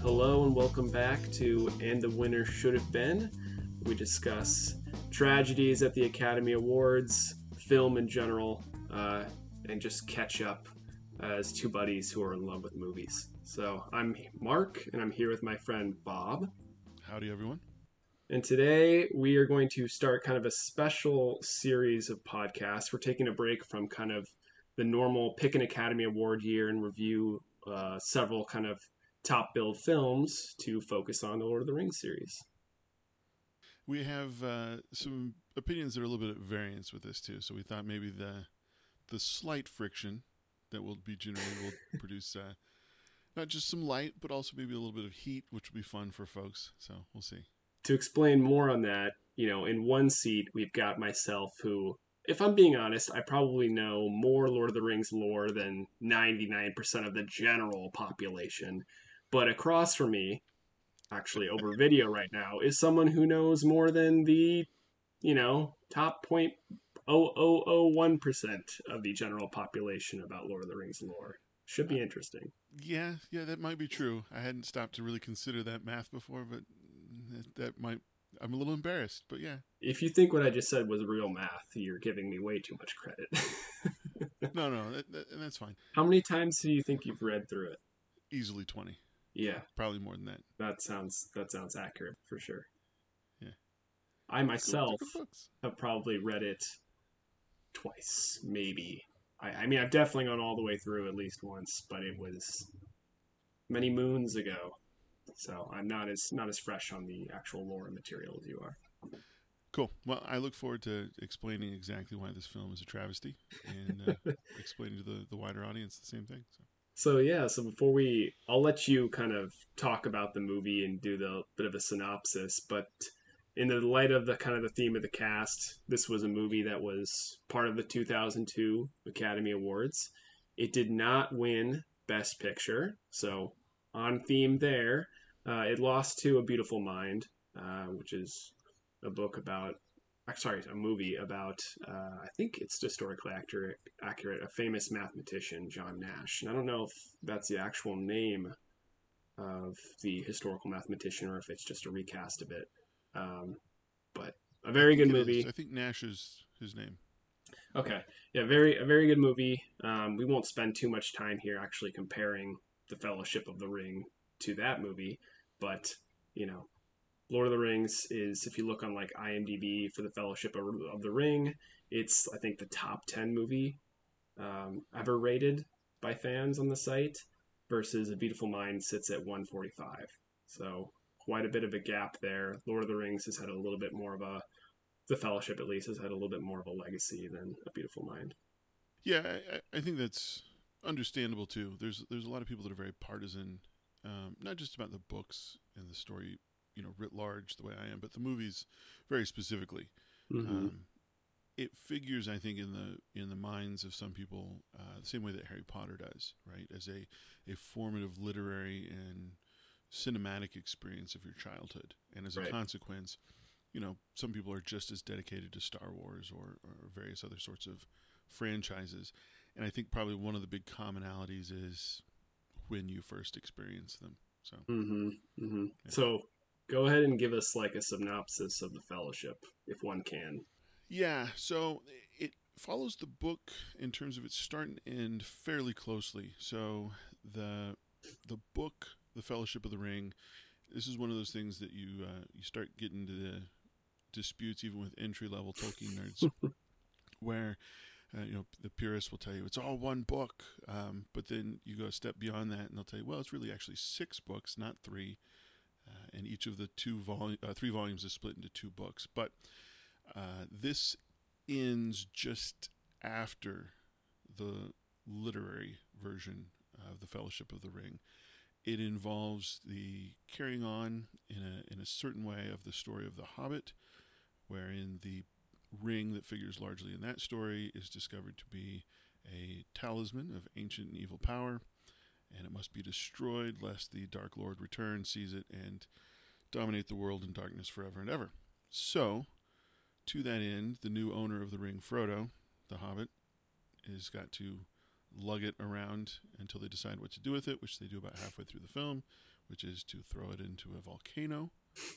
Hello and welcome back to And the Winner Should Have Been. We discuss tragedies at the Academy Awards, film in general, and just catch up as two buddies who are in love with movies. So I'm Mark, and I'm here with my friend Bob. Howdy, everyone. And today we are going to start kind of a special series of podcasts. We're taking a break from kind of the normal pick an Academy Award year and review several kind of top billed films to focus on the Lord of the Rings series. We have some opinions that are a little bit at variance with this too, so we thought maybe the slight friction that will be generated will produce not just some light, but also maybe a little bit of heat, which will be fun for folks. So we'll see. To explain more on that, in one seat we've got myself, who, if I'm being honest, I probably know more Lord of the Rings lore than 99% of the general population. But across from me, actually over video right now, is someone who knows more than the, top 0.0001% of the general population about Lord of the Rings lore. Should be interesting. Yeah, that might be true. I hadn't stopped to really consider that math before, but that might. I'm a little embarrassed, but yeah. If you think what I just said was real math, you're giving me way too much credit. No, that's fine. How many times do you think you've read through it? Easily 20. Yeah, probably more than that. That sounds accurate for sure. Yeah, I myself have probably read it twice, maybe. I mean, I've definitely gone all the way through at least once, but it was many moons ago, so I'm not as fresh on the actual lore and material as you are. Cool. Well, I look forward to explaining exactly why this film is a travesty and explaining to the wider audience the same thing. So before I'll let you kind of talk about the movie and do the bit of a synopsis, but in the light of the kind of the theme of the cast, this was a movie that was part of the 2002 Academy Awards. It did not win Best Picture, so on theme there. It lost to A Beautiful Mind, which is a movie about, I think it's historically accurate, a famous mathematician, John Nash. And I don't know if that's the actual name of the historical mathematician or if it's just a recast of it. But a very good movie. I think Nash is his name. Okay. Yeah, a very good movie. We won't spend too much time here actually comparing The Fellowship of the Ring to that movie, but, Lord of the Rings is, if you look on like IMDb for The Fellowship of the Ring, it's, I think, the top 10 movie ever rated by fans on the site, versus A Beautiful Mind sits at 145. So quite a bit of a gap there. Lord of the Rings has had a little bit more of the Fellowship at least has had a little bit more of a legacy than A Beautiful Mind. Yeah, I think that's understandable too. There's a lot of people that are very partisan, not just about the books and the story, writ large the way I am, but the movies very specifically. Mm-hmm. It figures, I think, in the minds of some people the same way that Harry Potter does, right? As a formative literary and cinematic experience of your childhood, and as a consequence, some people are just as dedicated to Star Wars or various other sorts of franchises, and I think probably one of the big commonalities is when you first experience them. So, Yeah. So, go ahead and give us like a synopsis of The Fellowship, if one can. Yeah, so it follows the book in terms of its start and end fairly closely. So the book, The Fellowship of the Ring, this is one of those things that you start getting into the disputes even with entry-level Tolkien nerds, where the purists will tell you it's all one book, but then you go a step beyond that and they'll tell you, well, it's really actually 6 books, not 3, and each of the 3 volumes is split into 2 books. But this ends just after the literary version of The Fellowship of the Ring. It involves the carrying on in a certain way of the story of The Hobbit, wherein the ring that figures largely in that story is discovered to be a talisman of ancient and evil power, and it must be destroyed lest the Dark Lord return, seize it, and dominate the world in darkness forever and ever. So, to that end, the new owner of the ring, Frodo, the Hobbit, has got to lug it around until they decide what to do with it, which they do about halfway through the film, which is to throw it into a volcano,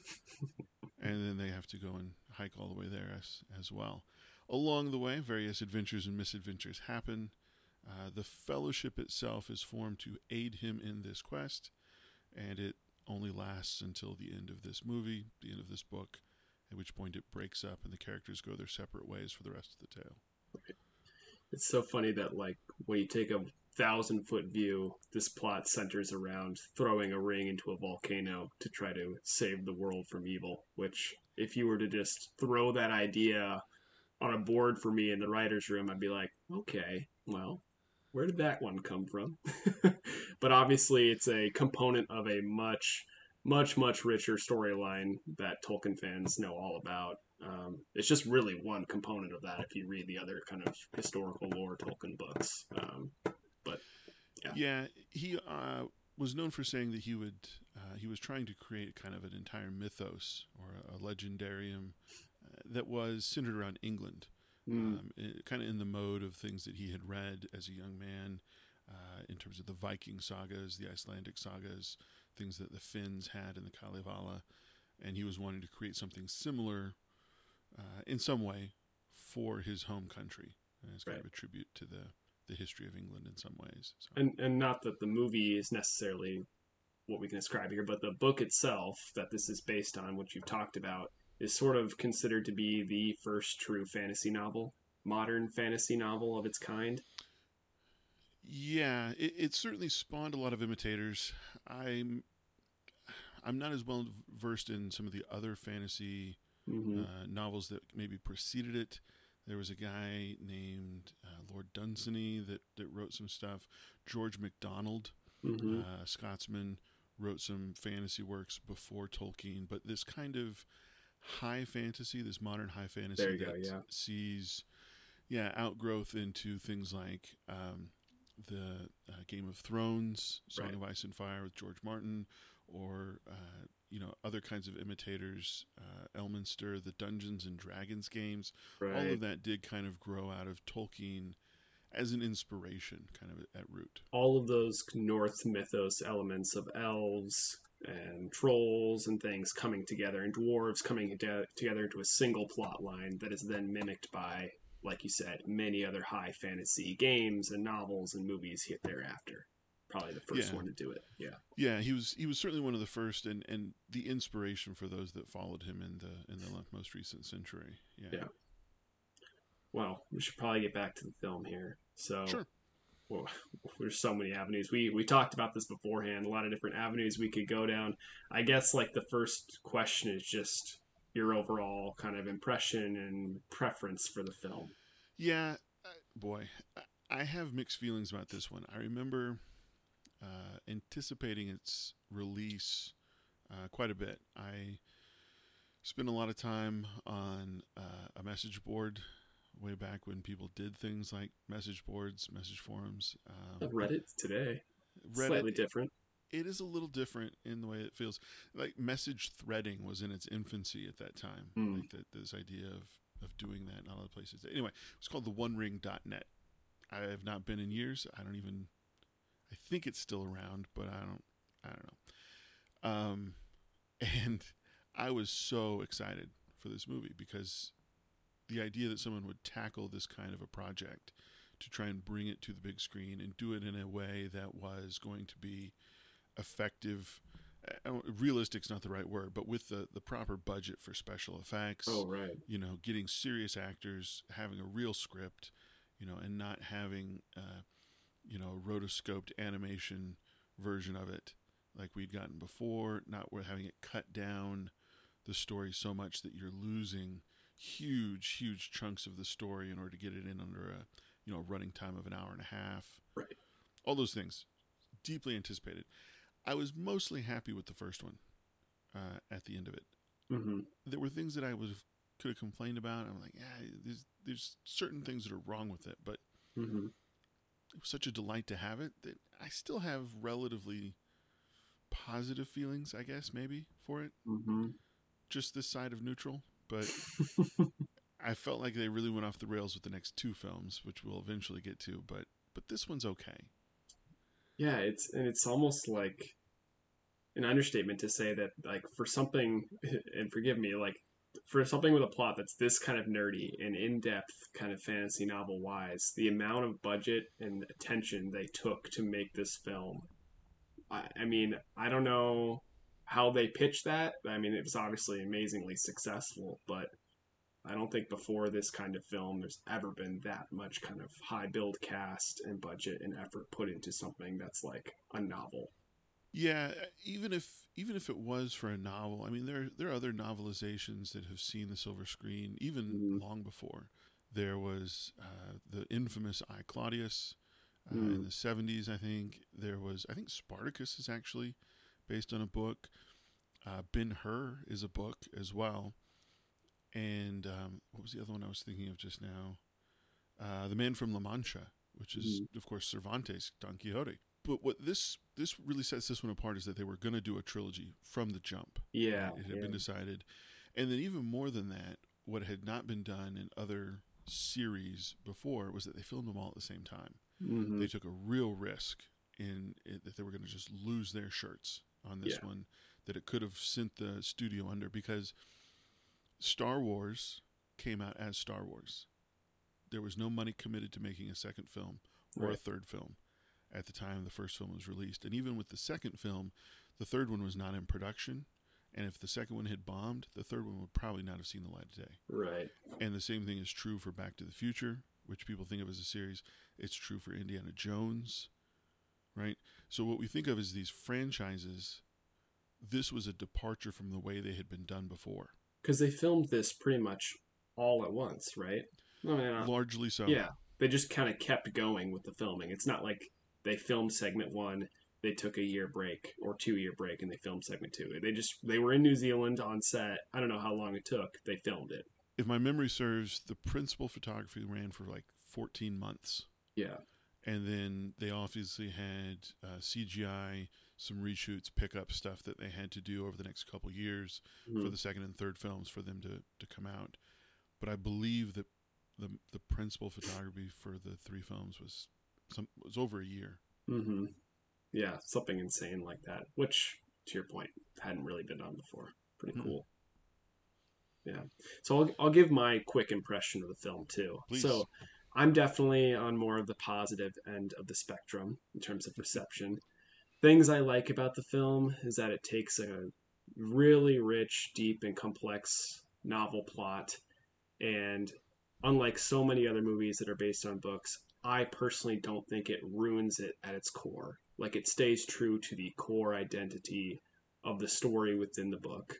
and then they have to go and hike all the way there as well. Along the way, various adventures and misadventures happen. The Fellowship itself is formed to aid him in this quest, and it only lasts until the end of this movie, the end of this book, at which point it breaks up and the characters go their separate ways for the rest of the tale. It's so funny that, like, when you take a 1,000-foot view, this plot centers around throwing a ring into a volcano to try to save the world from evil, which, if you were to just throw that idea on a board for me in the writer's room, I'd be like, okay, well, where did that one come from? But obviously, it's a component of a much, much, much richer storyline that Tolkien fans know all about. It's just really one component of that if you read the other kind of historical lore Tolkien books. But yeah, yeah, he was known for saying that he was trying to create kind of an entire mythos or a legendarium that was centered around England, kind of in the mode of things that he had read as a young man, in terms of the Viking sagas, the Icelandic sagas, things that the Finns had in the Kalevala, and he was wanting to create something similar in some way for his home country, as kind of a tribute to the history of England in some ways. So. And not that the movie is necessarily what we can ascribe here, but the book itself that this is based on, which you've talked about, is sort of considered to be the first true fantasy novel, modern fantasy novel of its kind. Yeah, it certainly spawned a lot of imitators. I'm not as well versed in some of the other fantasy novels that maybe preceded it. There was a guy named Lord Dunsany that wrote some stuff. George MacDonald, Scotsman, wrote some fantasy works before Tolkien. But this kind of high fantasy, this modern high fantasy sees outgrowth into things like the Game of Thrones, Song of Ice and Fire with George Martin, or other kinds of imitators, Elminster, the Dungeons and Dragons games. All of that did kind of grow out of Tolkien as an inspiration, kind of at root. All of those Norse mythos elements of elves and trolls and things coming together, and dwarves coming together into a single plot line that is then mimicked by, like you said, many other high fantasy games and novels and movies hit thereafter. Probably the first one to do it. Yeah, he was certainly one of the first, and the inspiration for those that followed him in the most recent century. Yeah. Well, we should probably get back to the film here. So, sure. Well, there's so many avenues. We talked about this beforehand. A lot of different avenues we could go down. I guess like the first question is just your overall kind of impression and preference for the film. Yeah, boy, I have mixed feelings about this one. I remember anticipating its release quite a bit. I spent a lot of time on a message board way back when people did things like message boards, message forums. Reddit today. Slightly different. It is a little different in the way it feels. Like message threading was in its infancy at that time. Like this idea of doing that in all the places. Anyway, it was called the OneRing.net. I have not been in years. I think it's still around, but I don't know. And I was so excited for this movie because the idea that someone would tackle this kind of a project to try and bring it to the big screen and do it in a way that was going to be effective. Realistic's not the right word, but with the proper budget for special effects. Oh, right. Getting serious actors, having a real script, and not having, a rotoscoped animation version of it like we'd gotten before, not having it cut down the story so much that you're losing huge chunks of the story in order to get it in under a running time of an hour and a half. Right. All those things, deeply anticipated. I was mostly happy with the first one at the end of it. Mm-hmm. There were things that I could have complained about. I'm like, there's certain things that are wrong with it, but it was such a delight to have it that I still have relatively positive feelings, I guess, maybe, for it. Mm-hmm. Just this side of neutral. But I felt like they really went off the rails with the next two films, which we'll eventually get to. But this one's okay. Yeah, it's almost like an understatement to say that, like, for something, and forgive me, like, for something with a plot that's this kind of nerdy and in-depth kind of fantasy novel wise, the amount of budget and attention they took to make this film, I mean, I don't know how they pitched that. I mean, it was obviously amazingly successful, but I don't think before this kind of film there's ever been that much kind of high build cast and budget and effort put into something that's like a novel. Yeah, even if it was for a novel, I mean, there are other novelizations that have seen the silver screen even Mm-hmm. long before. There was the infamous I Claudius in Mm, the '70s. I think Spartacus is actually based on a book. Ben Hur is a book as well. And what was the other one I was thinking of just now? The Man from La Mancha, which is mm, of course Cervantes' Don Quixote. But what this really sets this one apart is that they were going to do a trilogy from the jump. yeah, Right, it had yeah. been decided, and then even more than that, what had not been done in other series before was that they filmed them all at the same time. Mm-hmm. They took a real risk in it, that they were going to just lose their shirts on this Yeah, one, that it could have sent the studio under because Star Wars came out as Star Wars. There was no money committed to making a second film or a right. third film at the time the first film was released. And even with the second film, the third one was not in production. And if the second one had bombed, the third one would probably not have seen the light of day. Right. And the same thing is true for Back to the Future, which people think of as a series. It's true for Indiana Jones, right? So what we think of as these franchises, this was a departure from the way they had been done before. Because they filmed this pretty much all at once, right? I mean, Largely so. yeah, they just kind of kept going with the filming. It's not like they filmed segment one, they took a year break or 2 year break, and they filmed segment two. They were in New Zealand on set. I don't know how long it took. They filmed it. If my memory serves, the principal photography ran for like 14 months. Yeah. And then they obviously had CGI, some reshoots, pickup stuff that they had to do over the next couple years for Mm-hmm. the second and third films for them to come out. But I believe that the principal photography for the three films was over a year. Mm-hmm. Yeah, something insane like that. Which, to your point, hadn't really been done before. Pretty Mm-mm. cool. Yeah. So I'll give my quick impression of the film too. Please. So I'm definitely on more of the positive end of the spectrum in terms of reception. Things I like about the film is that it takes a really rich, deep, and complex novel plot, and unlike so many other movies that are based on books, I personally don't think it ruins it at its core. Like, it stays true to the core identity of the story within the book.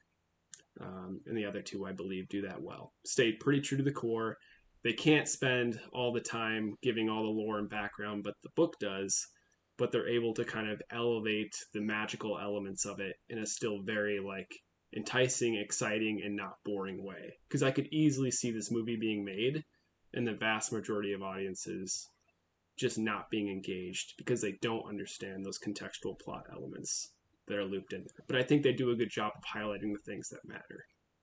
And the other two, I believe, do that well. Stayed pretty true to the core. They can't spend all the time giving all the lore and background, but the book does. But they're able to kind of elevate the magical elements of it in a still very like enticing, exciting, and not boring way. Because I could easily see this movie being made, and the vast majority of audiences just not being engaged because they don't understand those contextual plot elements that are looped in there. But I think they do a good job of highlighting the things that matter.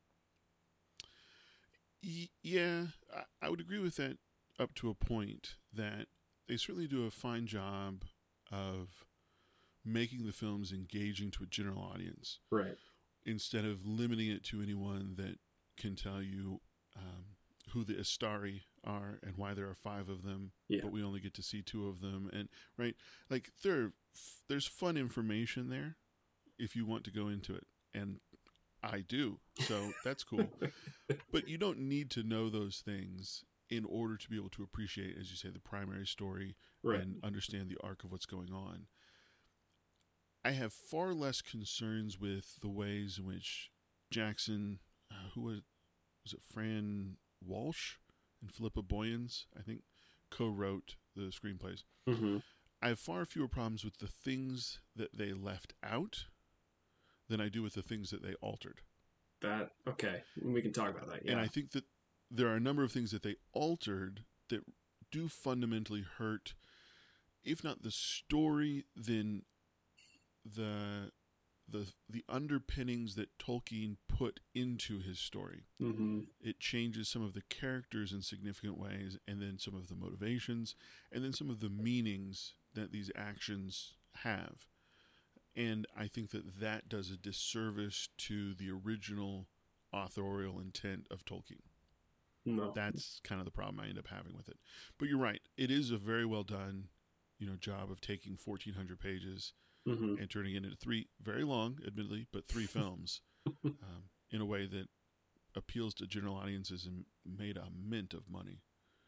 Yeah, I would agree with that up to a point that they certainly do a fine job of making the films engaging to a general audience Right. instead of limiting it to anyone that can tell you who the Astari are and why there are five of them, Yeah. but we only get to see two of them. And right, like there's fun information there if you want to go into it, and I do, so that's cool. But you don't need to know those things in order to be able to appreciate, as you say, the primary story Right. and understand the arc of what's going on. I have far less concerns with the ways in which Jackson, who was it Fran Walsh and Philippa Boyens, I think, co-wrote the screenplays. Mm-hmm. I have far fewer problems with the things that they left out than I do with the things that they altered. That okay. We can talk about that. And Yeah. I think that there are a number of things that they altered that do fundamentally hurt, if not the story, then the underpinnings that Tolkien put into his story. Mm-hmm. It changes some of the characters in significant ways, and then some of the motivations, and then some of the meanings that these actions have. And I think that that does a disservice to the original authorial intent of Tolkien. No. That's kind of the problem I end up having with it. But you're right. It is a very well done, job of taking 1,400 pages Hmm. and turning it into three, very long, admittedly, but three films in a way that appeals to general audiences and made a mint of money.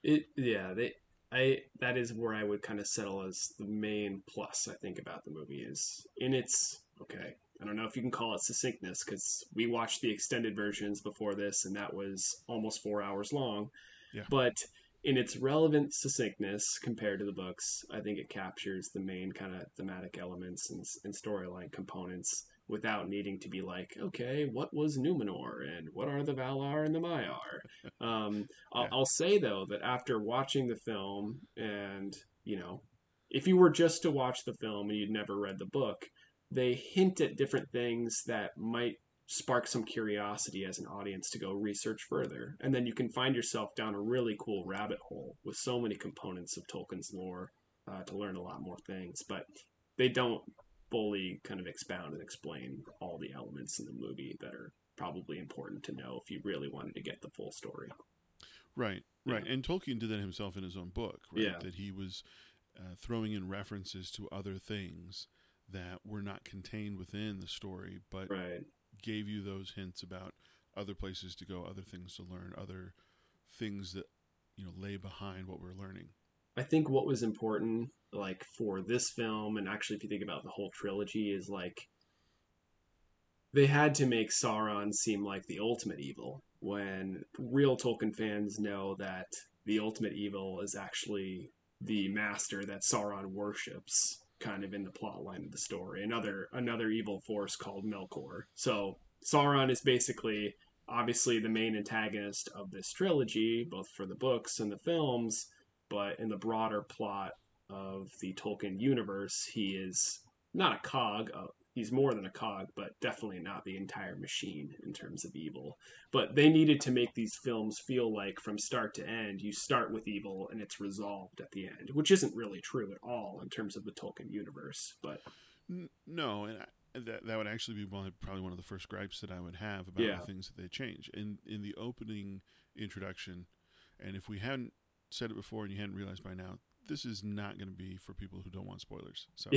That is where I would kind of settle as the main plus I think about the movie is in its okay. I don't know if you can call it succinctness because we watched the extended versions before this and that was almost 4 hours long. Yeah. But in its relevant succinctness compared to the books, I think it captures the main kind of thematic elements and storyline components without needing to be like, okay, what was Numenor and what are the Valar and the Maiar? Yeah. I'll say though that after watching the film, and if you were just to watch the film and you'd never read the book, they hint at different things that might spark some curiosity as an audience to go research further. And then you can find yourself down a really cool rabbit hole with so many components of Tolkien's lore to learn a lot more things. But they don't fully kind of expound and explain all the elements in the movie that are probably important to know if you really wanted to get the full story. Right, right. Yeah. And Tolkien did that himself in his own book, right? Yeah. That he was throwing in references to other things that were not contained within the story, but Right. gave you those hints about other places to go, other things to learn, other things that lay behind what we're learning. I think what was important, like for this film, and actually if you think about the whole trilogy, is like they had to make Sauron seem like the ultimate evil when real Tolkien fans know that the ultimate evil is actually the master that Sauron worships kind of in the plot line of the story. Another evil force called Melkor. So Sauron is basically obviously the main antagonist of this trilogy, both for the books and the films, but in the broader plot of the Tolkien universe, he is not a cog. He's more than a cog, but definitely not the entire machine in terms of evil. But they needed to make these films feel like from start to end, you start with evil and it's resolved at the end, which isn't really true at all in terms of the Tolkien universe. But No, and that would actually be probably one of the first gripes that I would have about yeah, the things that they change. In the opening introduction, and if we hadn't said it before and you hadn't realized by now, this is not going to be for people who don't want spoilers. So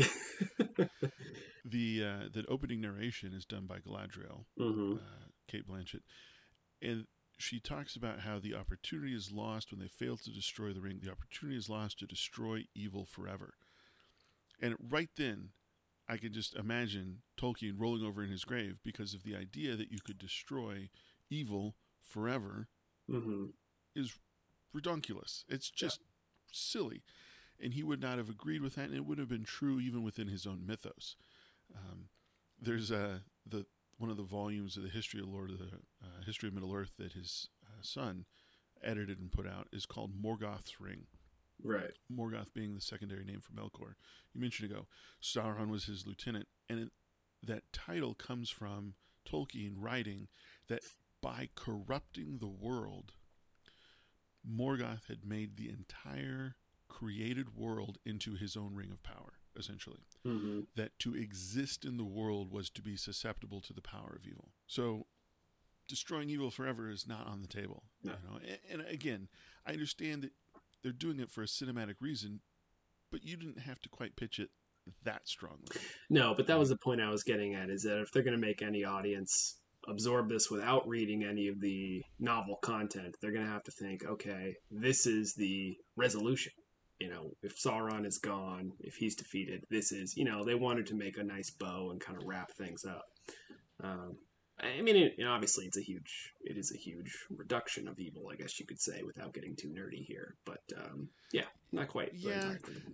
the opening narration is done by Galadriel, hmm Kate Blanchett, and she talks about how the opportunity is lost when they fail to destroy the ring. The opportunity is lost to destroy evil forever. And right then, I can just imagine Tolkien rolling over in his grave because of the idea that you could destroy evil forever hmm is redonkulous. It's just silly. And he would not have agreed with that, and it would have been true even within his own mythos. Um, there's the one of the volumes of the history of history of Middle Earth that his son edited and put out is called Morgoth's Ring. right, Morgoth being the secondary name for Melkor. You mentioned ago, Sauron was his lieutenant, and that title comes from Tolkien writing that by corrupting the world, Morgoth had made the entire created world into his own ring of power, essentially. hmm That to exist in the world was to be susceptible to the power of evil. So destroying evil forever is not on the table. No. And again, I understand that they're doing it for a cinematic reason, but you didn't have to quite pitch it that strongly. No, but that was the point I was getting at is that if they're going to make any audience absorb this without reading any of the novel content, they're going to have to think, okay, this is the resolution. If Sauron is gone, if he's defeated, this is, they wanted to make a nice bow and kind of wrap things up. I mean, obviously, it is a huge reduction of evil, I guess you could say, without getting too nerdy here. But yeah, not quite. Yeah,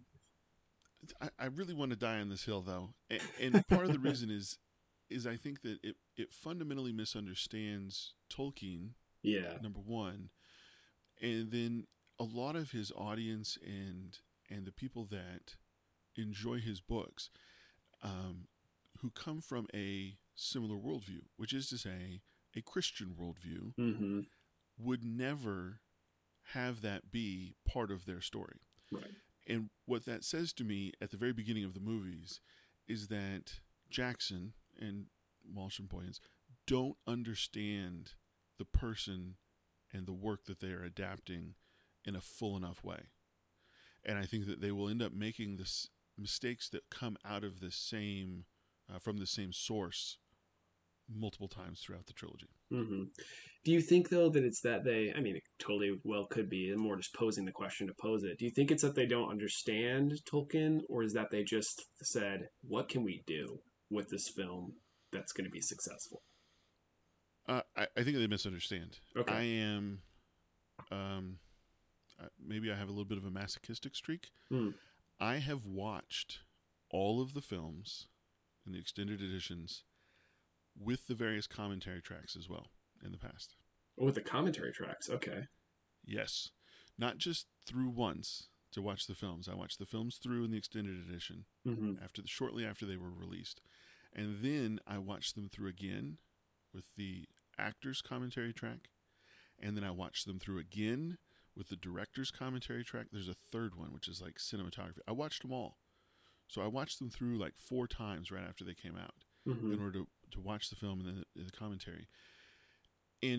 I really want to die on this hill, though, and part of the reason is I think that it fundamentally misunderstands Tolkien. Yeah. Number one, and then a lot of his audience and the people that enjoy his books, who come from a similar worldview, which is to say, a Christian worldview, Mm-hmm. would never have that be part of their story. Right. And what that says to me at the very beginning of the movies is that Jackson and Walsh and Boyens don't understand the person and the work that they are adapting in a full enough way. And I think that they will end up making this mistakes that come out of the same from the same source multiple times throughout the trilogy. Hmm. Do you think though that it's that they? I mean, it totally well could be. And more just posing the question to pose it. Do you think it's that they don't understand Tolkien, or is that they just said, "What can we do with this film that's going to be successful?" I think they misunderstand. Okay. I am, maybe I have a little bit of a masochistic streak. Mm. I have watched all of the films in the extended editions with the various commentary tracks as well in the past. Oh, with the commentary tracks. Okay. Yes. Not just through once to watch the films. I watched the films through in the extended edition Mm-hmm. shortly after they were released. And then I watched them through again with the actors' commentary track. And then I watched them through again with the director's commentary track. There's a third one, which is like cinematography. I watched them all. So I watched them through like 4 times right after they came out Mm-hmm. in order to watch the film and the commentary. And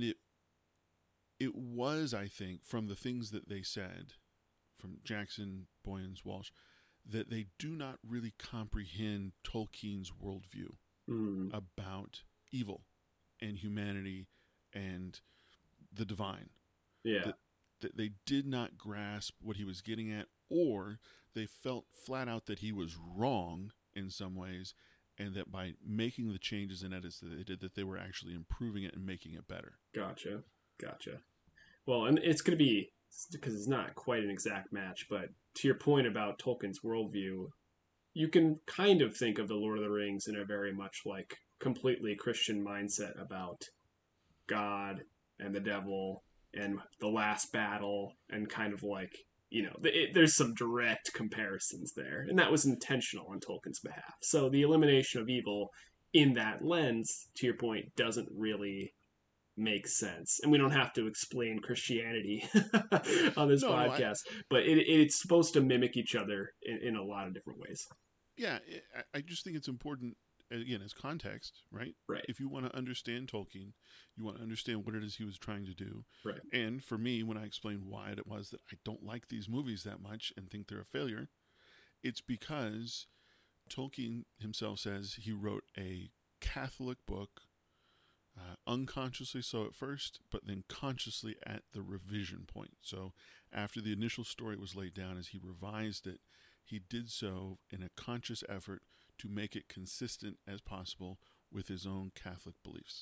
it was, I think, from the things that they said, from Jackson, Boyens, Walsh, that they do not really comprehend Tolkien's worldview Mm. about evil and humanity and the divine. Yeah. That they did not grasp what he was getting at, or they felt flat out that he was wrong in some ways, and that by making the changes and edits that they did, that they were actually improving it and making it better. Gotcha. Well, and it's going to be, because it's not quite an exact match, but to your point about Tolkien's worldview, you can kind of think of the Lord of the Rings in a very much like completely Christian mindset about God and the devil and the last battle, and kind of like, there's some direct comparisons there, and that was intentional on Tolkien's behalf. So the elimination of evil in that lens, to your point, doesn't really make sense, and we don't have to explain Christianity on this No, podcast, but it's supposed to mimic each other in a lot of different ways. yeah, I just think it's important, again, as context, right? Right. If you want to understand Tolkien, you want to understand what it is he was trying to do. Right. And for me, when I explained why it was that I don't like these movies that much and think they're a failure, it's because Tolkien himself says he wrote a Catholic book, unconsciously so at first, but then consciously at the revision point. So after the initial story was laid down, as he revised it, he did so in a conscious effort to make it consistent as possible with his own Catholic beliefs.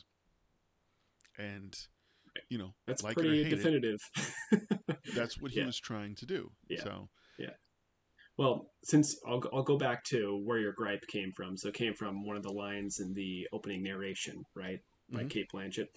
And, That's like pretty it or hate definitive. that's what he Yeah. was trying to do. Yeah. So, Well, since I'll go back to where your gripe came from. So it came from one of the lines in the opening narration, right, by Mhm. Cate Blanchett.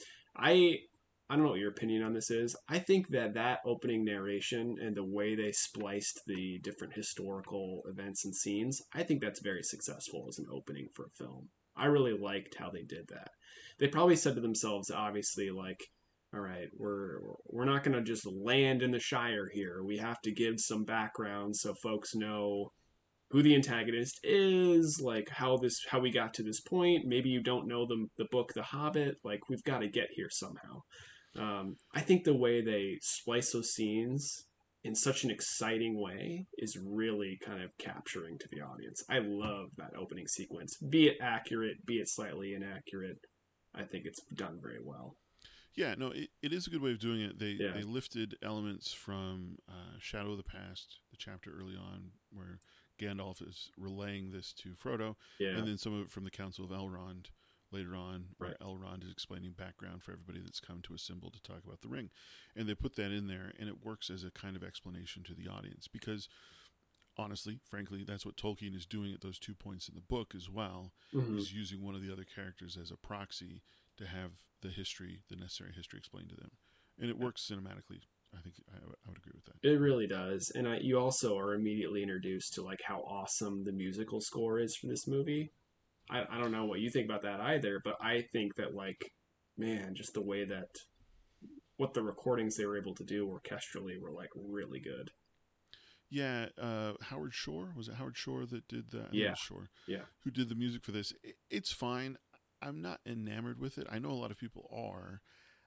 I don't know what your opinion on this is. I think that opening narration and the way they spliced the different historical events and scenes, I think that's very successful as an opening for a film. I really liked how they did that. They probably said to themselves, obviously, like, all right, we're not going to just land in the Shire here. We have to give some background so folks know who the antagonist is, like how we got to this point. Maybe you don't know the book The Hobbit. Like, we've got to get here somehow. I think the way they splice those scenes in such an exciting way is really kind of capturing to the audience. I love that opening sequence, be it accurate, be it slightly inaccurate. I think it's done very well. yeah, no, it is a good way of doing it. Yeah. They lifted elements from Shadow of the Past, the chapter early on where Gandalf is relaying this to Frodo, Yeah. and then some of it from the Council of Elrond later on, where Right. Elrond is explaining background for everybody that's come to assemble to talk about the ring. And they put that in there, and it works as a kind of explanation to the audience because, honestly, frankly, that's what Tolkien is doing at those 2 points in the book as well. Mhm. He's using one of the other characters as a proxy to have the necessary history explained to them. And it works cinematically. I think I would agree with that. It really does, and you also are immediately introduced to like how awesome the musical score is for this movie. I don't know what you think about that either, but I think that, like, man, just the way that what the recordings they were able to do orchestrally were like really good. Yeah, Howard Shore, was it Howard Shore that did the? I think it Yeah, was Shore yeah. who did the music for this. It's fine. I'm not enamored with it. I know a lot of people are.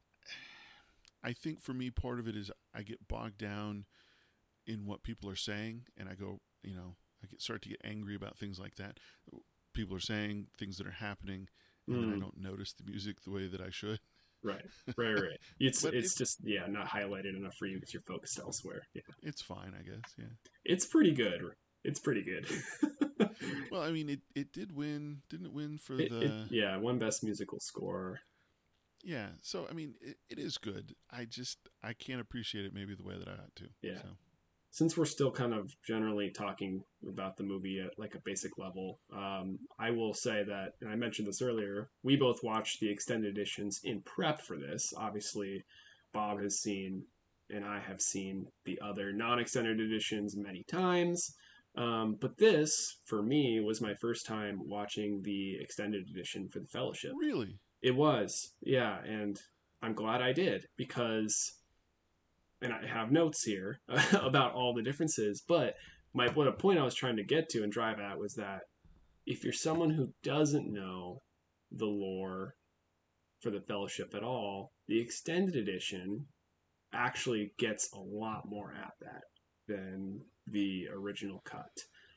I think for me, part of it is I get bogged down in what people are saying, and I go, start to get angry about things like that. People are saying things that are happening, and then I Mm, don't notice the music the way that I should. right, right. It's But it's just not highlighted enough for you because you're focused elsewhere. Yeah, it's fine, I guess. Yeah. it's pretty good. It's pretty good. Well, I mean, it did win, didn't it win for the? Yeah, one best musical score. Yeah. So I mean, it is good. I can't appreciate it maybe the way that I ought to. Yeah. So Since we're still kind of generally talking about the movie at like a basic level, I will say that, and I mentioned this earlier, we both watched the extended editions in prep for this. Obviously, Bob has seen and I have seen the other non extended editions many times. But this, for me, was my first time watching the extended edition for the Fellowship. really, It was, yeah, and I'm glad I did because and I have notes here about all the differences, but what a point I was trying to get to and drive at was that if you're someone who doesn't know the lore for the Fellowship at all, the extended edition actually gets a lot more at that than the original cut.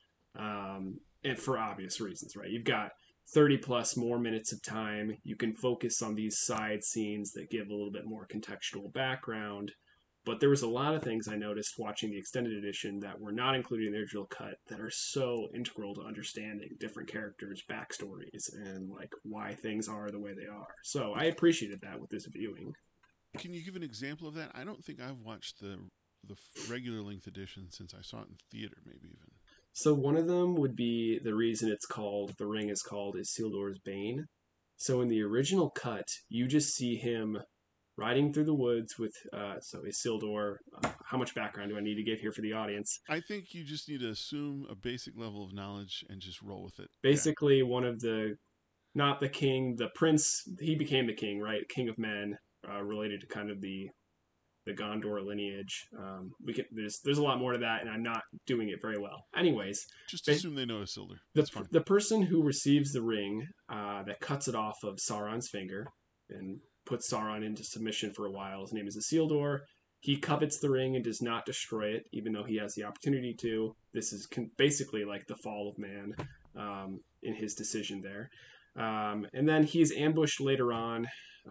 And for obvious reasons, right? You've got 30 plus more minutes of time. You can focus on these side scenes that give a little bit more contextual background. But there was a lot of things I noticed watching the extended edition that were not included in the original cut that are so integral to understanding different characters' backstories and like why things are the way they are. So I appreciated that with this viewing. can you give an example of that? I don't think I've watched the regular length edition since I saw it in theater, maybe even. So one of them would be the reason the ring is called Isildur's Bane. So in the original cut, you just see him riding through the woods with so Isildur. How much background do I need to give here for the audience? I think you just need to assume a basic level of knowledge and just roll with it. Yeah. Basically, one of the not the king, the prince. He became the king, right? King of men, related to kind of the Gondor lineage. There's a lot more to that, and I'm not doing it very well. Anyways, Just assume they know Isildur. the That's fine. the person who receives the ring that cuts it off of Sauron's finger and puts Sauron into submission for a while. His name is Isildur. He covets the ring and does not destroy it, even though he has the opportunity to. This is basically like the fall of man in his decision there. And then he's ambushed later on,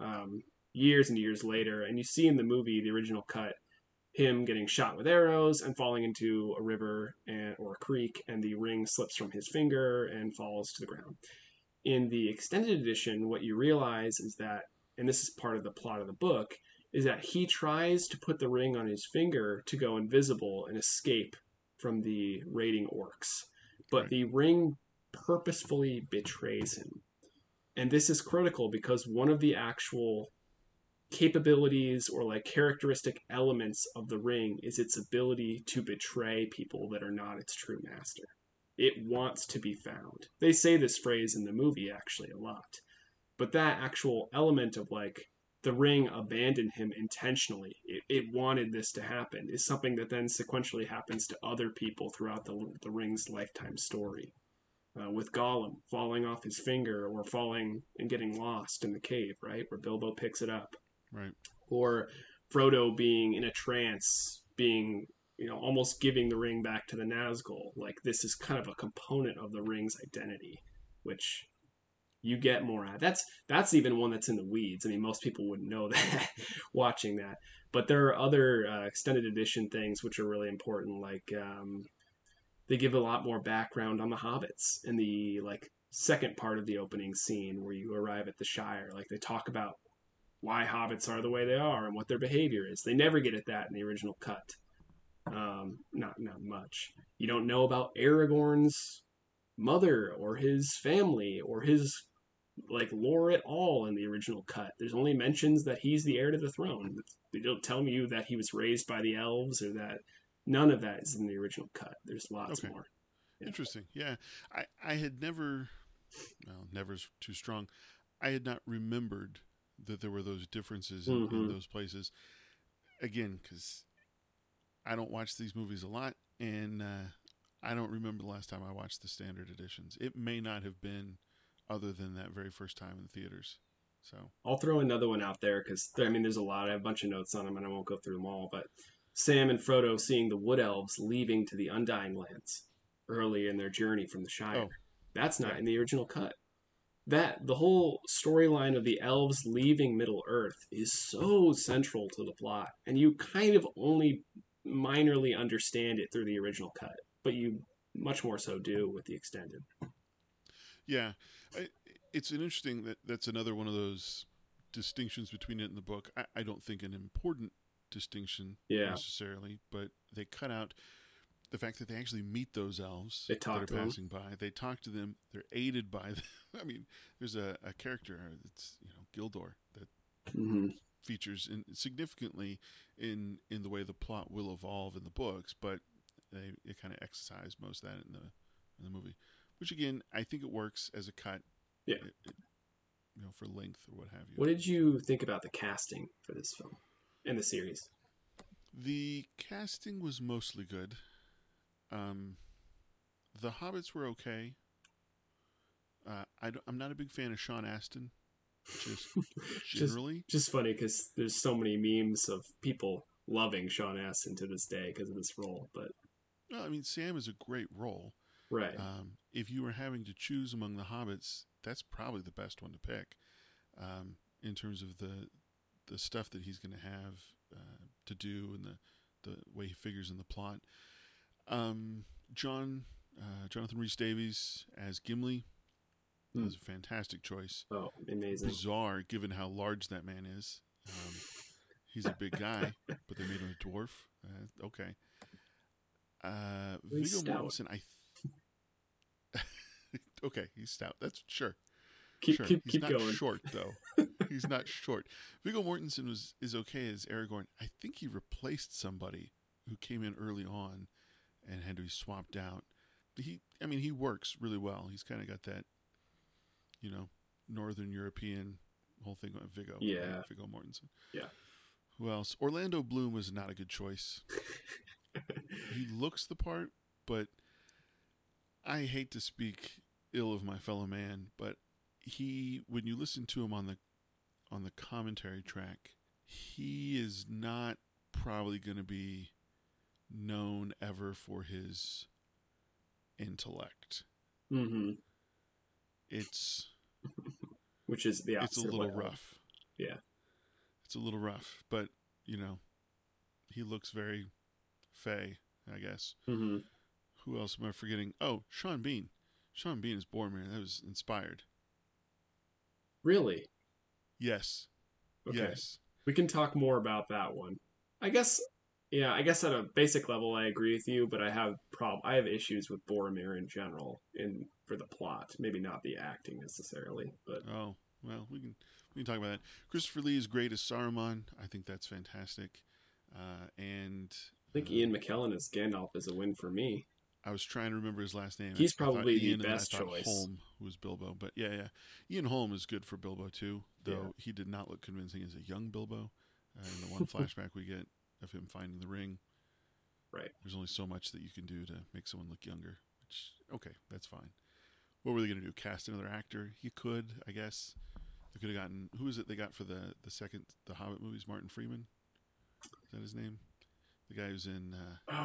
years and years later, and you see in the movie, the original cut, him getting shot with arrows and falling into a river or a creek, and the ring slips from his finger and falls to the ground. In the extended edition, what you realize is that, and this is part of the plot of the book, is that he tries to put the ring on his finger to go invisible and escape from the raiding orcs. But Right. the ring purposefully betrays him. And this is critical because one of the actual capabilities or like characteristic elements of the ring is its ability to betray people that are not its true master. It wants to be found. They say this phrase in the movie actually a lot. But that actual element of like the ring abandoned him intentionally, it wanted this to happen, is something that then sequentially happens to other people throughout the ring's lifetime story. With Gollum falling off his finger or falling and getting lost in the cave, right? Where Bilbo picks it up. Right. Or Frodo being in a trance, being almost giving the ring back to the Nazgul. Like this is kind of a component of the ring's identity, which you get more at. That's even one that's in the weeds. I mean, most people wouldn't know that watching that. But there are other extended edition things which are really important. Like they give a lot more background on the hobbits in the like second part of the opening scene where you arrive at the Shire. Like they talk about why hobbits are the way they are and what their behavior is. They never get at that in the original cut. Not much. You don't know about Aragorn's mother or his family or his like lore at all in the original cut. There's only mentions that he's the heir to the throne. They don't tell you that he was raised by the elves or that none of that is in the original cut. There's lots Okay. more. Yeah. Interesting. Yeah. I had never, well, never's too strong. I had not remembered that there were those differences in those places. Again, because I don't watch these movies a lot. And I don't remember the last time I watched the standard editions. It may not have been other than that very first time in the theaters. So, I'll throw another one out there because I mean, there's a lot. I have a bunch of notes on them, and I won't go through them all. But Sam and Frodo seeing the Wood Elves leaving to the Undying Lands early in their journey from the Shire. oh, That's not yeah. in the original cut. That the whole storyline of the elves leaving Middle Earth is so central to the plot, and you kind of only minorly understand it through the original cut, but you much more so do with the extended. Yeah. I, it's an interesting that's another one of those distinctions between it and the book. I don't think an important distinction Yeah, necessarily, but they cut out the fact that they actually meet those elves they that talk are to them. passing by. They talk to them. They're aided by them. I mean, there's a character that's Gildor that Mm-hmm. features significantly in the way the plot will evolve in the books, but they kind of exercise most of that in the movie, which again I think it works as a cut, Yeah. for length or what have you. What did you think about the casting for this film in the series? The casting was mostly good. Um, the hobbits were okay. I'm not a big fan of Sean Astin, just just generally. just funny because there's so many memes of people loving Sean Astin to this day because of this role. But No, I mean Sam is a great role. right, If you were having to choose among the hobbits, that's probably the best one to pick, in terms of the stuff that he's going to have to do and the way he figures in the plot. Jonathan Rhys Davies as Gimli, that was a fantastic choice. oh, amazing. Bizarre given how large that man is. He's a big guy, but they made him a dwarf. Okay. He's Viggo stout. Mortensen, okay, he's stout. That's sure. Keep Sure. keep He's keep not going. short though. He's not short. Viggo Mortensen is okay as Aragorn. I think he replaced somebody who came in early on and had to be swapped out. He works really well. He's kind of got that, Northern European whole thing on Viggo. Yeah. Right? Viggo Mortensen. Yeah. Who else? Orlando Bloom was not a good choice. He looks the part, but I hate to speak ill of my fellow man, but when you listen to him on the commentary track, he is not probably going to be known ever for his intellect. Mm-hmm. It's Which is the it's a opposite. little rough. Yeah. It's a little rough, but he looks very fey, I guess. Mm-hmm. Who else am I forgetting? Oh, Sean Bean. Sean Bean is Boromir. That was inspired. Really? Yes. Okay. Yes. We can talk more about that one. I guess. Yeah, I guess at a basic level, I agree with you, but I have issues with Boromir in general, for the plot. Maybe not the acting necessarily, but Oh, well, we can talk about that. Christopher Lee is great as Saruman. I think that's fantastic. And I think Ian McKellen as Gandalf is a win for me. I was trying to remember his last name. He's I thought probably the Ian, and then best I thought choice. Holm, who was Bilbo, but yeah. Ian Holm is good for Bilbo too, though Yeah. he did not look convincing as a young Bilbo. In the one flashback we get of him finding the ring, Right. there's only so much that you can do to make someone look younger. Which, okay, that's fine. What were they going to do? Cast another actor? You could, I guess. They could have gotten, who is it they got for the Hobbit movies? Martin Freeman? Is that his name? The guy who's in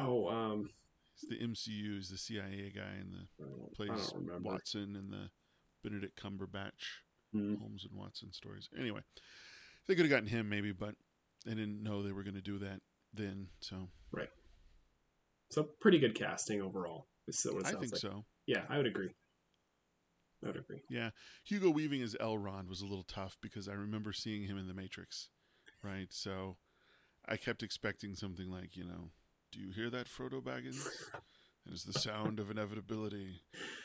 he's the MCU, he's the CIA guy and I plays don't remember. Watson in the Benedict Cumberbatch Hmm. Holmes and Watson stories. Anyway, they could have gotten him maybe, but they didn't know they were going to do that then. So So pretty good casting overall. Is what it I sounds think like. so. Yeah, I would agree. Yeah, Hugo Weaving as Elrond was a little tough because I remember seeing him in The Matrix, right? So I kept expecting something like, do you hear that, Frodo Baggins? It is the sound of inevitability.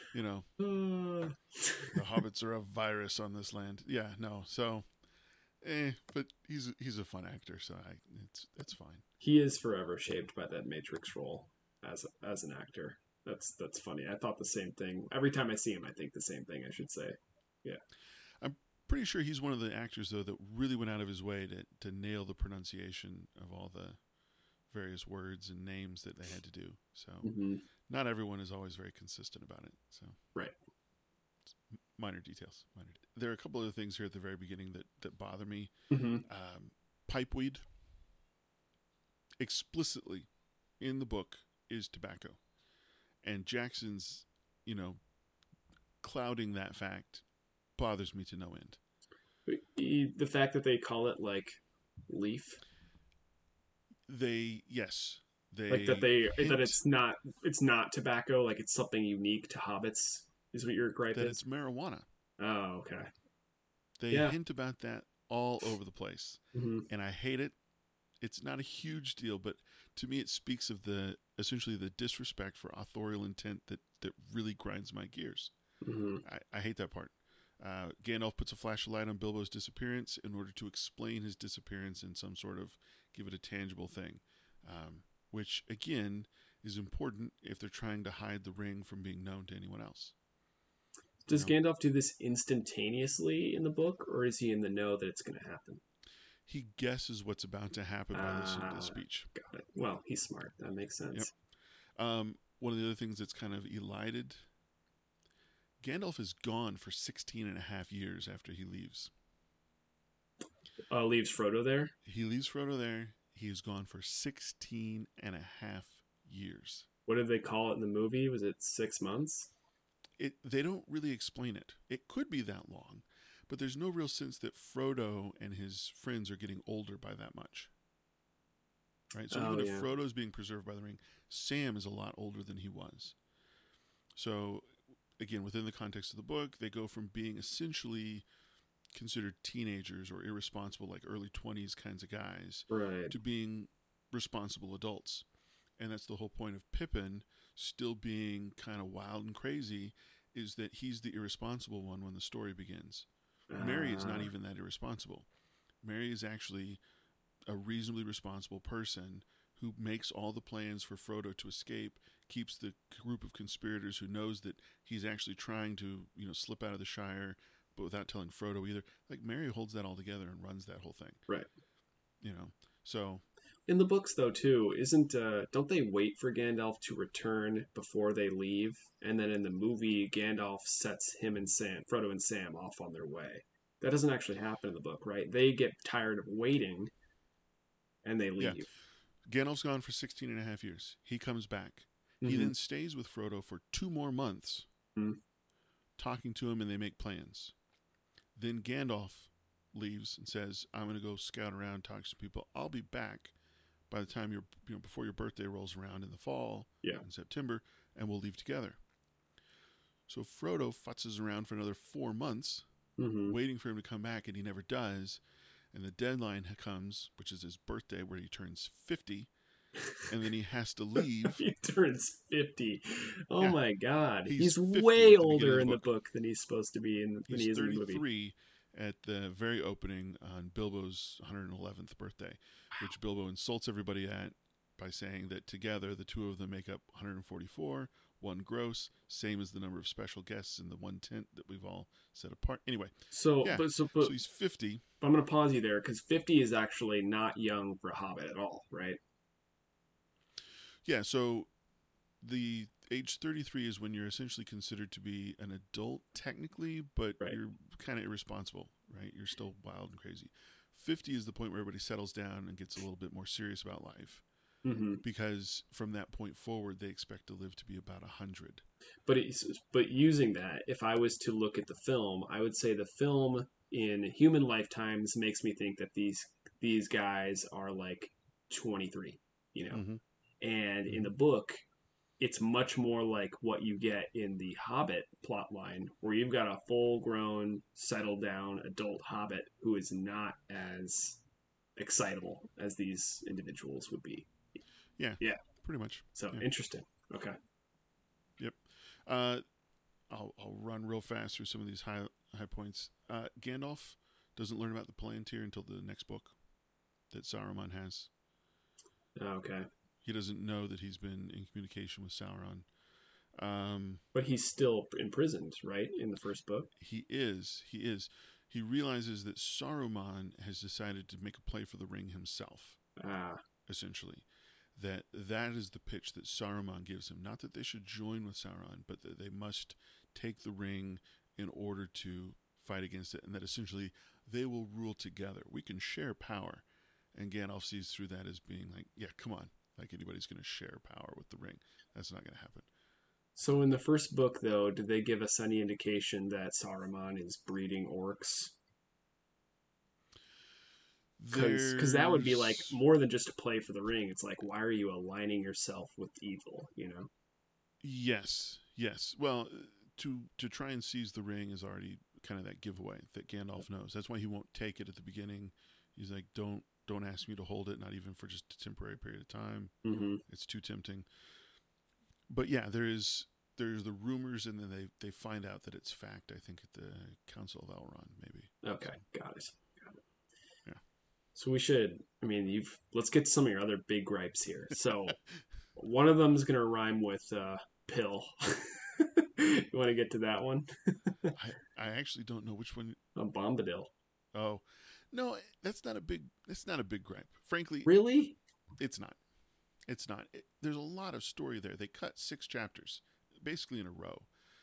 The hobbits are a virus on this land. Yeah, no. So, but he's a fun actor, so it's fine. He is forever shaped by that Matrix role as an actor. That's funny. I thought the same thing. Every time I see him, I think the same thing, I should say. Yeah. I'm pretty sure he's one of the actors, though, that really went out of his way to nail the pronunciation of all the various words and names that they had to do. So Hmm. not everyone is always very consistent about it. So Right. minor details. There are a couple other things here at the very beginning that bother me. Hmm. Pipeweed explicitly in the book is tobacco, and Jackson's, you know, clouding that fact bothers me to no end. The fact that they call it like leaf, They yes, like that they they that hint it's not tobacco, like it's something unique to hobbits, is what your gripe that is. it's marijuana. Oh, okay. They Yeah. hint about that all over the place, Hmm. and I hate it. It's not a huge deal, but to me, it speaks of the essentially the disrespect for authorial intent that really grinds my gears. Hmm. I hate that part. Gandalf puts a flashlight on Bilbo's disappearance in order to explain his disappearance in some sort of give it a tangible thing, which again is important if they're trying to hide the ring from being known to anyone else. You Does know, Gandalf do this instantaneously in the book, or is he in the know that it's going to happen? he guesses what's about to happen by listening to the speech. Got it. Well, he's smart. That makes Yep. sense. One of the other things that's kind of elided, Gandalf is gone for 16 and a half years after he leaves. Leaves Frodo there. He leaves Frodo there. He is gone for 16 and a half years. What did they call it in the movie? Was it 6 months? They don't really explain it. It could be that long, but there's no real sense that Frodo and his friends are getting older by that much. Right? So even if Frodo's being preserved by the ring, Sam is a lot older than he was. So again, within the context of the book, they go from being essentially considered teenagers or irresponsible, like early 20s kinds of guys, Right. to being responsible adults. And that's the whole point of Pippin still being kind of wild and crazy, is that he's the irresponsible one when the story begins. Merry is not even that irresponsible. Merry is actually a reasonably responsible person who makes all the plans for Frodo to escape, keeps the group of conspirators who knows that he's actually trying to, slip out of the Shire, but without telling Frodo either. Like, Merry holds that all together and runs that whole thing. Right. So in the books, though, too, isn't don't they wait for Gandalf to return before they leave? And then in the movie, Gandalf sets him and Frodo and Sam off on their way. That doesn't actually happen in the book, right? They get tired of waiting and they leave. Yeah. Gandalf's gone for 16 and a half years. He comes back. Mm-hmm. He then stays with Frodo for 2 more months, talking to him, and they make plans. Then Gandalf leaves and says, I'm going to go scout around, talk to some people. I'll be back by the time before your birthday rolls around in the fall, in September, and we'll leave together. So Frodo futzes around for another 4 months, waiting for him to come back, and he never does. And the deadline comes, which is his birthday, where he turns 50, and then he has to leave. He turns 50. Oh my God. He's 50 way at the older beginning in of the book than he's supposed to be than he is in the movie. He's 33 at the very opening on Bilbo's 111th birthday, which Bilbo insults everybody at by saying that together the two of them make up 144, one gross, same as the number of special guests in the one tent that we've all set apart. Anyway, so he's 50. But I'm going to pause you there because 50 is actually not young for a hobbit at all, right? Yeah, so the age 33 is when you're essentially considered to be an adult technically, but you're kind of irresponsible, right? You're still wild and crazy. 50 is the point where everybody settles down and gets a little bit more serious about life. Because from that point forward, they expect to live to be about 100. But using that, if I was to look at the film, I would say the film in human lifetimes makes me think that these guys are like 23, and in the book, it's much more like what you get in the Hobbit plotline, where you've got a full-grown, settled-down adult Hobbit who is not as excitable as these individuals would be. Yeah, pretty much. So yeah. Interesting. Okay. Yep. I'll run real fast through some of these high points. Gandalf doesn't learn about the Palantir until the next book that Saruman has. Okay. He doesn't know that he's been in communication with Sauron. But he's still imprisoned, right? In the first book? He is. He realizes that Saruman has decided to make a play for the ring himself, essentially. that is the pitch that Saruman gives him. Not that they should join with Sauron, but that they must take the ring in order to fight against it, and that essentially they will rule together. We can share power. And Gandalf sees through that as being like, yeah, come on. Like anybody's going to share power with the ring. That's not going to happen. So in the first book, though, did they give us any indication that Saruman is breeding orcs? Because that would be like There's more than just a play for the ring. It's like, why are you aligning yourself with evil? You know? yes. Well, to try and seize the ring is already kind of that giveaway that Gandalf knows. That's why he won't take it at the beginning. He's like, don't ask me to hold it, not even for just a temporary period of time. Mm-hmm. It's too tempting. But yeah, there's the rumors, and then they find out that it's fact. I think at the Council of Elrond, maybe. Okay, got it. Yeah. So we should. I mean, let's get to some of your other big gripes here. So one of them is going to rhyme with pill. You want to get to that one? I actually don't know which one. A Bombadil. Oh, no, that's not a big gripe. Frankly, Really? it's not. It's not. There's a lot of story there. They cut 6 chapters, basically in a row.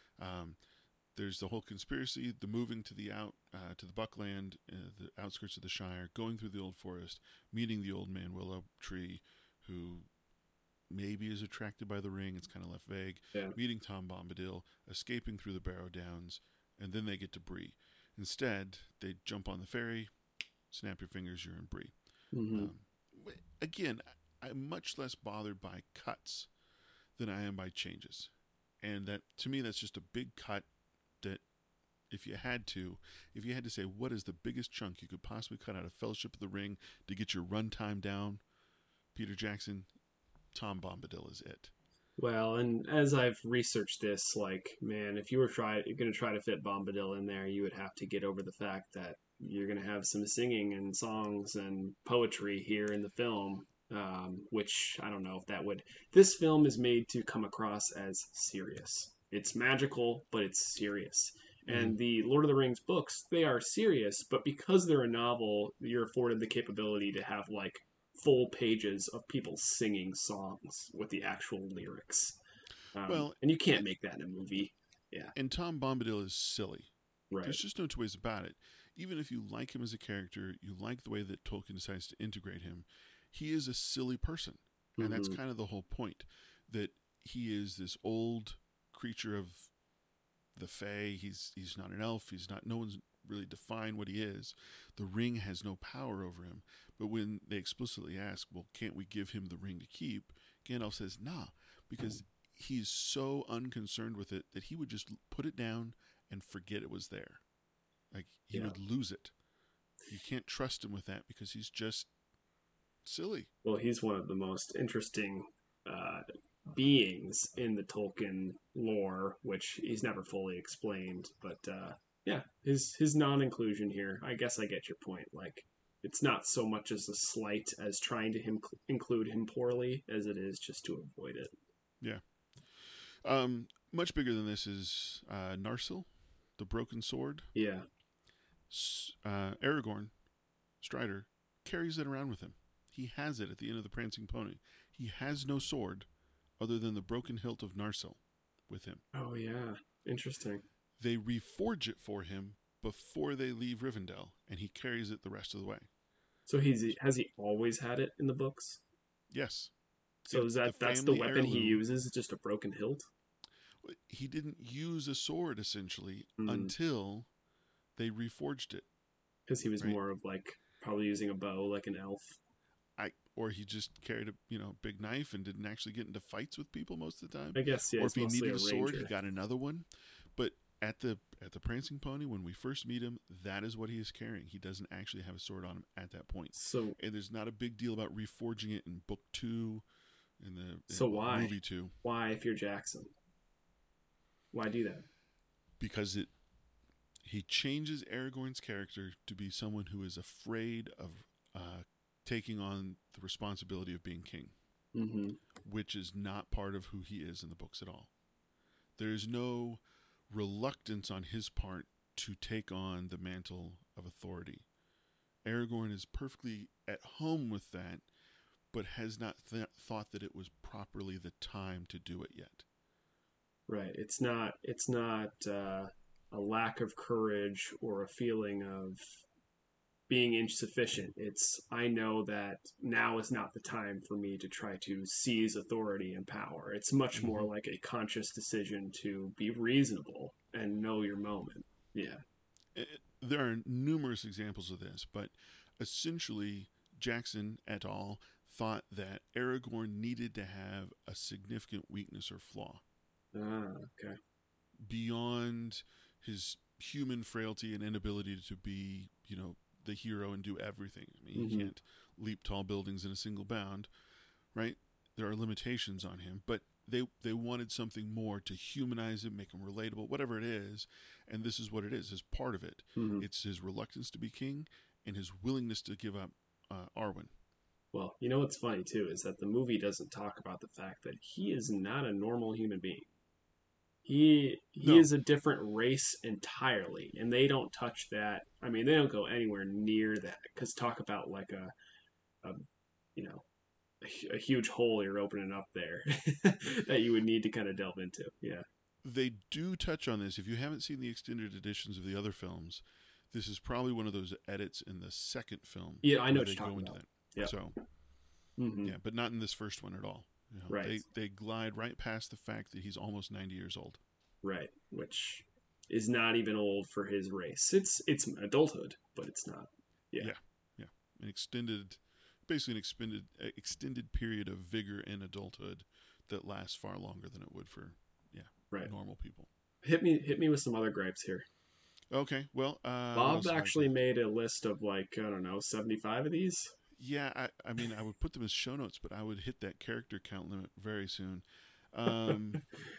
There's the whole conspiracy, the moving to the Buckland, the outskirts of the Shire, going through the Old Forest, meeting the Old Man Willow Tree, who maybe is attracted by the ring. It's kind of left vague. Yeah. Meeting Tom Bombadil, escaping through the Barrow Downs, and then they get to Bree. Instead, they jump on the ferry, snap your fingers, you're in Bree. Mm-hmm. Again, I'm much less bothered by cuts than I am by changes. And that, to me, that's just a big cut that if you had to say what is the biggest chunk you could possibly cut out of Fellowship of the Ring to get your runtime down, Peter Jackson, Tom Bombadil is it. Well, and as I've researched this, like, man, if you were going to try to fit Bombadil in there, you would have to get over the fact that you're going to have some singing and songs and poetry here in the film, which I don't know if that would. This film is made to come across as serious. It's magical, but it's serious. And the Lord of the Rings books, they are serious, but because they're a novel, you're afforded the capability to have, like, full pages of people singing songs with the actual lyrics. And you can't make that in a movie. Yeah. And Tom Bombadil is silly. Right. There's just no two ways about it. Even if you like him as a character, you like the way that Tolkien decides to integrate him, he is a silly person. And that's kind of the whole point. That he is this old creature of the Fae. He's not an elf. No one's really defined what he is. The ring has no power over him. But when they explicitly ask, well, can't we give him the ring to keep? Gandalf says, nah, because he's so unconcerned with it that he would just put it down and forget it was there. Like, he would lose it. You can't trust him with that because he's just silly. Well, he's one of the most interesting beings in the Tolkien lore, which he's never fully explained. But his non-inclusion here, I guess I get your point. Like, it's not so much as a slight as trying to include him poorly as it is just to avoid it. Yeah. Much bigger than this is Narsil, the broken sword. Yeah. Aragorn, Strider, carries it around with him. He has it at the end of the Prancing Pony. He has no sword other than the broken hilt of Narsil with him. Oh, yeah. Interesting. They reforge it for him before they leave Rivendell, and he carries it the rest of the way. So has he always had it in the books? Yes. So that's the weapon he uses, just a broken hilt? He didn't use a sword, essentially, until they reforged it. Because he was more of, like, probably using a bow like an elf. Or he just carried a big knife and didn't actually get into fights with people most of the time. I guess, yeah. Or if he needed a sword, he got another one. But at the Prancing Pony, when we first meet him, that is what he is carrying. He doesn't actually have a sword on him at that point. And there's not a big deal about reforging it in Book 2, why? Movie 2. Why, if you're Jackson? Why do that? Because he changes Aragorn's character to be someone who is afraid of taking on the responsibility of being king, which is not part of who he is in the books at all. There is no reluctance on his part to take on the mantle of authority. Aragorn is perfectly at home with that but has not thought that it was properly the time to do it yet. Right. It's not a lack of courage or a feeling of being insufficient. It's I know that now is not the time for me to try to seize authority and power. It's much more Hmm. like a conscious decision to be reasonable and know your moment. Yeah. There are numerous examples of this, but essentially, Jackson et al. Thought that Aragorn needed to have a significant weakness or flaw Ah, okay. beyond his human frailty and inability to be, the hero and do everything. I mean, he Hmm. can't leap tall buildings in a single bound, right? There are limitations on him, but they wanted something more to humanize him, make him relatable, whatever it is, and this is what it is. As part of it, Hmm. it's his reluctance to be king and his willingness to give up Arwen. Well, you know what's funny too is that the movie doesn't talk about the fact that he is not a normal human being. He No, is a different race entirely, and they don't touch that. I mean, they don't go anywhere near that because talk about like a you know a huge hole you're opening up there that you would need to kind of delve into. Yeah, they do touch on this. If you haven't seen the extended editions of the other films, this is probably one of those edits in the second film yeah, I know where what they you're go talking into about. that. Yeah. So Hmm. yeah, but not in this first one at all. Right, They glide right past the fact that he's almost 90 years old. right, which is not even old for his race. It's adulthood, but it's not. Yeah, Yeah, yeah, an basically extended period of vigor in adulthood that lasts far longer than it would for right. normal people. Hit me with some other gripes here. Okay, well, what Bob else have I actually got? made a list of like I don't know 75 of these. Yeah, I mean, I would put them as show notes, but I would hit that character count limit very soon. Um,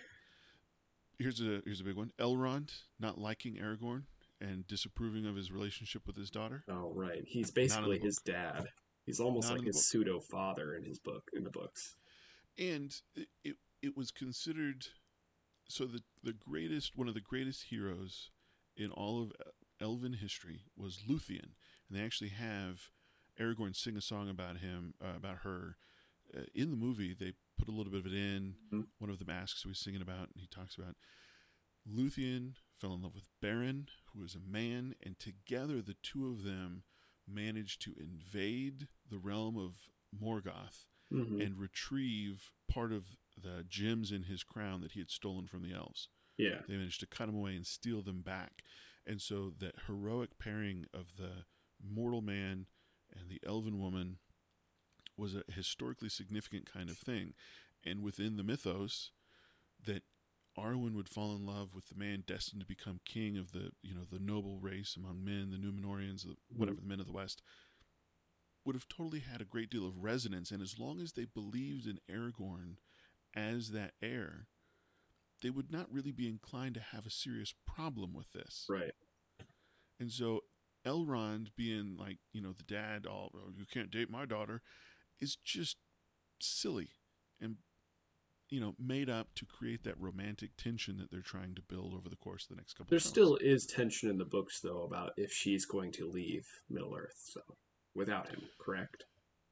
here's a big one. Elrond not liking Aragorn and disapproving of his relationship with his daughter. Oh, right. He's Not in the basically his book. dad. He's almost Not like in the his book. pseudo father in his book in the books. And it was considered so the greatest one of the greatest heroes in all of Elven history was Luthien, and they actually have Aragorn sing a song about him about her in the movie. They put a little bit of it in. Mhm. One of them asks who he's singing about, and he talks about Luthien fell in love with Beren, who was a man, and together the two of them managed to invade the realm of Morgoth Mhm. and retrieve part of the gems in his crown that he had stolen from the elves. Yeah. They managed to cut him away and steal them back. And so that heroic pairing of the mortal man and the elven woman was a historically significant kind of thing. And within the mythos, that Arwen would fall in love with the man destined to become king of the noble race among men, the Númenóreans, Mhm. whatever, the men of the West, would have totally had a great deal of resonance. And as long as they believed in Aragorn as that heir, they would not really be inclined to have a serious problem with this. Right. And so Elrond being like, the dad, oh, you can't date my daughter, is just silly and, made up to create that romantic tension that they're trying to build over the course of the next couple There of films. still is tension in the books though about if she's going to leave Middle Earth. So without him, correct?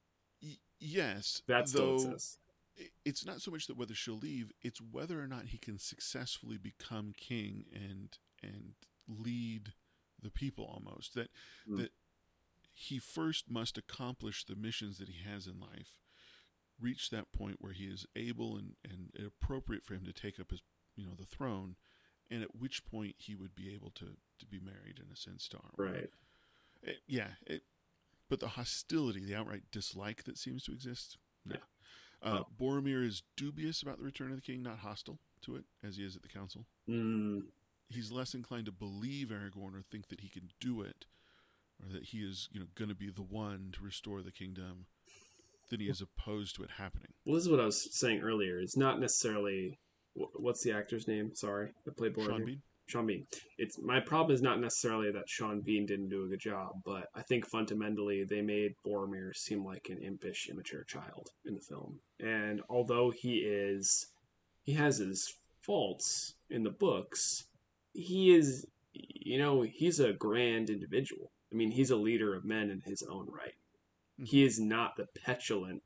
Yes, That still though exists. it's not so much that whether she'll leave, it's whether or not he can successfully become king and lead the people almost. That Mm. that he first must accomplish the missions that he has in life, reach that point where he is able and appropriate for him to take up the throne, and at which point he would be able to be married in a sense to Arwen. Right. But the hostility, the outright dislike that seems to exist, no. Yeah. Oh. Boromir is dubious about the return of the king, not hostile to it, as he is at the council. Mm. He's less inclined to believe Aragorn or think that he can do it, or that he is, going to be the one to restore the kingdom, than he is opposed to it happening. Well, this is what I was saying earlier. It's not necessarily what's the actor's name? Sorry, that played Sean Boromir. Bean? Sean Bean. It's my problem is not necessarily that Sean Bean didn't do a good job, but I think fundamentally they made Boromir seem like an impish, immature child in the film. And although he has his faults in the books, he is, he's a grand individual. I mean, he's a leader of men in his own right. Mm-hmm. He is not the petulant,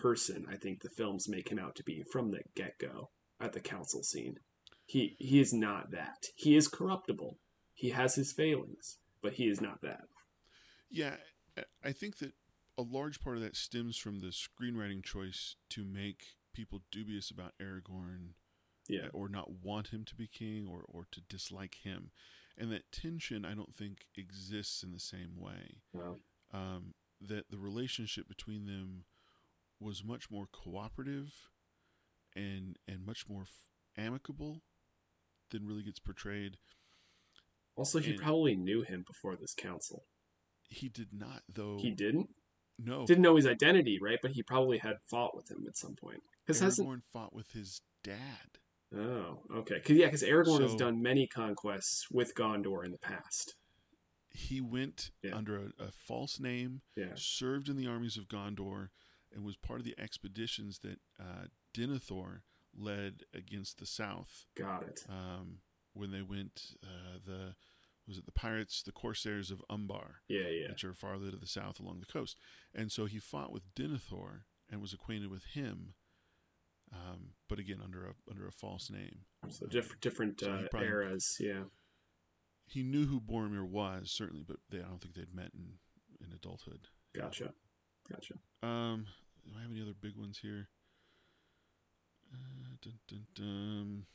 person I think the films make him out to be from the get-go at the council scene. He is not that. He is corruptible. He has his failings, but he is not that. Yeah, I think that a large part of that stems from the screenwriting choice to make people dubious about Aragorn, Yeah. or not want him to be king, or to dislike him. And that tension, I don't think, exists in the same way. Well, That the relationship between them was much more cooperative and much more amicable than really gets portrayed. also, he And probably knew him before this council. he did not, though. He didn't? No, Didn't know his identity, right? But he probably had fought with him at some point. Because hasn't. Aragorn fought with his dad. Oh, okay. Because Aragorn has So done many conquests with Gondor in the past. he went Yeah. under a false name, Yeah. served in the armies of Gondor, and was part of the expeditions that Denethor led against the south. Got it. When they went, was it the pirates, the corsairs of Umbar, Yeah, yeah. which are farther to the south along the coast. And so he fought with Denethor and was acquainted with him, but again under a false name. So different So he probably- eras. Yeah. He knew who Boromir was, certainly, but I don't think they'd met in adulthood. Gotcha. Do I have any other big ones here? Dun, dun, dun.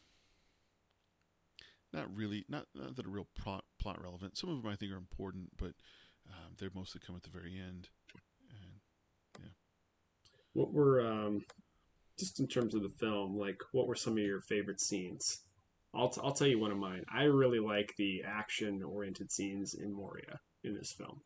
Not really. Not that are real plot relevant. Some of them I think are important, but they mostly come at the very end. And What were just in terms of the film, like what were some of your favorite scenes? I'll tell you one of mine. I really like the action-oriented scenes in Moria in this film.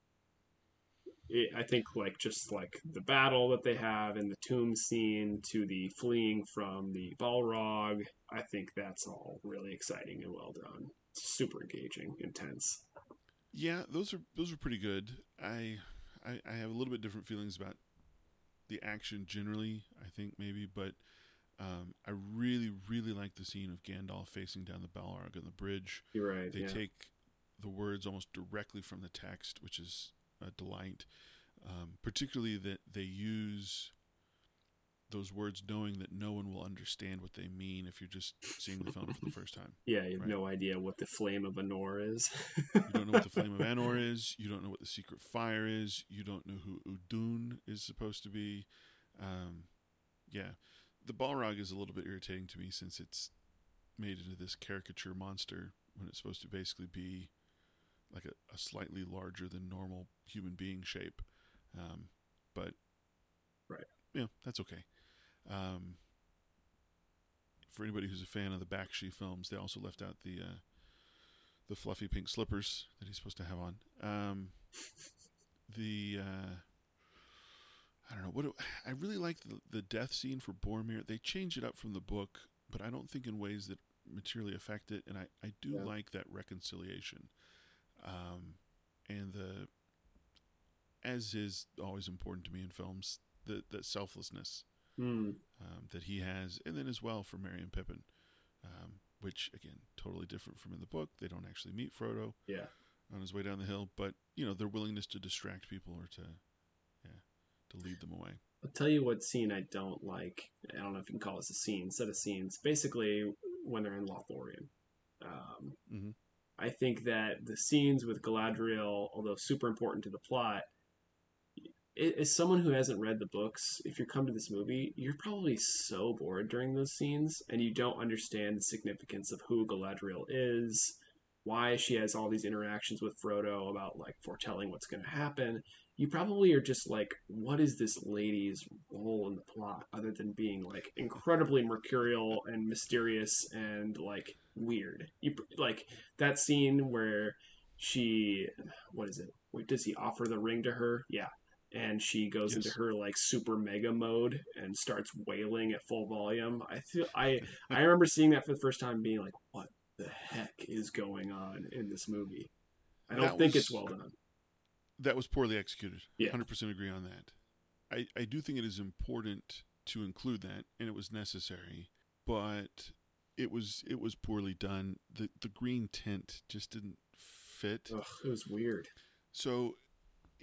I think just like the battle that they have in the tomb scene to the fleeing from the Balrog, I think that's all really exciting and well done. It's super engaging, intense. yeah, those are pretty good. I have a little bit different feelings about the action generally. I think maybe, but I really like the scene of Gandalf facing down the Balrog on the bridge. You're right. They Yeah. take the words almost directly from the text, which is a delight. Particularly that they use those words knowing that no one will understand what they mean if you're just seeing the film for the first time. Yeah, you have Right. no idea what the flame of Anor is. You don't know what the Flame of Anor is. You don't know what the Secret Fire is. You don't know who Udun is supposed to be. Yeah. The Balrog is a little bit irritating to me since it's made into this caricature monster when it's supposed to basically be like a slightly larger than normal human being shape. But Right. Yeah, that's okay. For anybody who's a fan of the Bakshi films, they also left out the fluffy pink slippers that he's supposed to have on. I don't know I really like the death scene for Boromir. They change it up from the book, but I don't think in ways that materially affect it. And I do like that reconciliation. And as is always important to me in films, the selflessness that he has, and then as well for Merry and Pippin, which again totally different from in the book. They don't actually meet Frodo on his way down the hill, but their willingness to distract people or to lead them away. I'll tell you what scene I don't like. I don't know if you can call this a scene, set of scenes. Basically, when they're in Lothlorien. I think that the scenes with Galadriel, although super important to the plot, as someone who hasn't read the books, if you come to this movie, you're probably so bored during those scenes, and you don't understand the significance of who Galadriel is, why she has all these interactions with Frodo about foretelling what's going to happen. You probably are just like, what is this lady's role in the plot other than being incredibly mercurial and mysterious and weird? That scene where what is it? Wait, does he offer the ring to her? Yeah. And she goes into her super mega mode and starts wailing at full volume. I remember seeing that for the first time and being like, what the heck is going on in this movie? I don't think it's well done. That was poorly executed. Yeah. 100% agree on that. I do think it is important to include that, and it was necessary, but it was poorly done. The green tint just didn't fit. Ugh, it was weird. So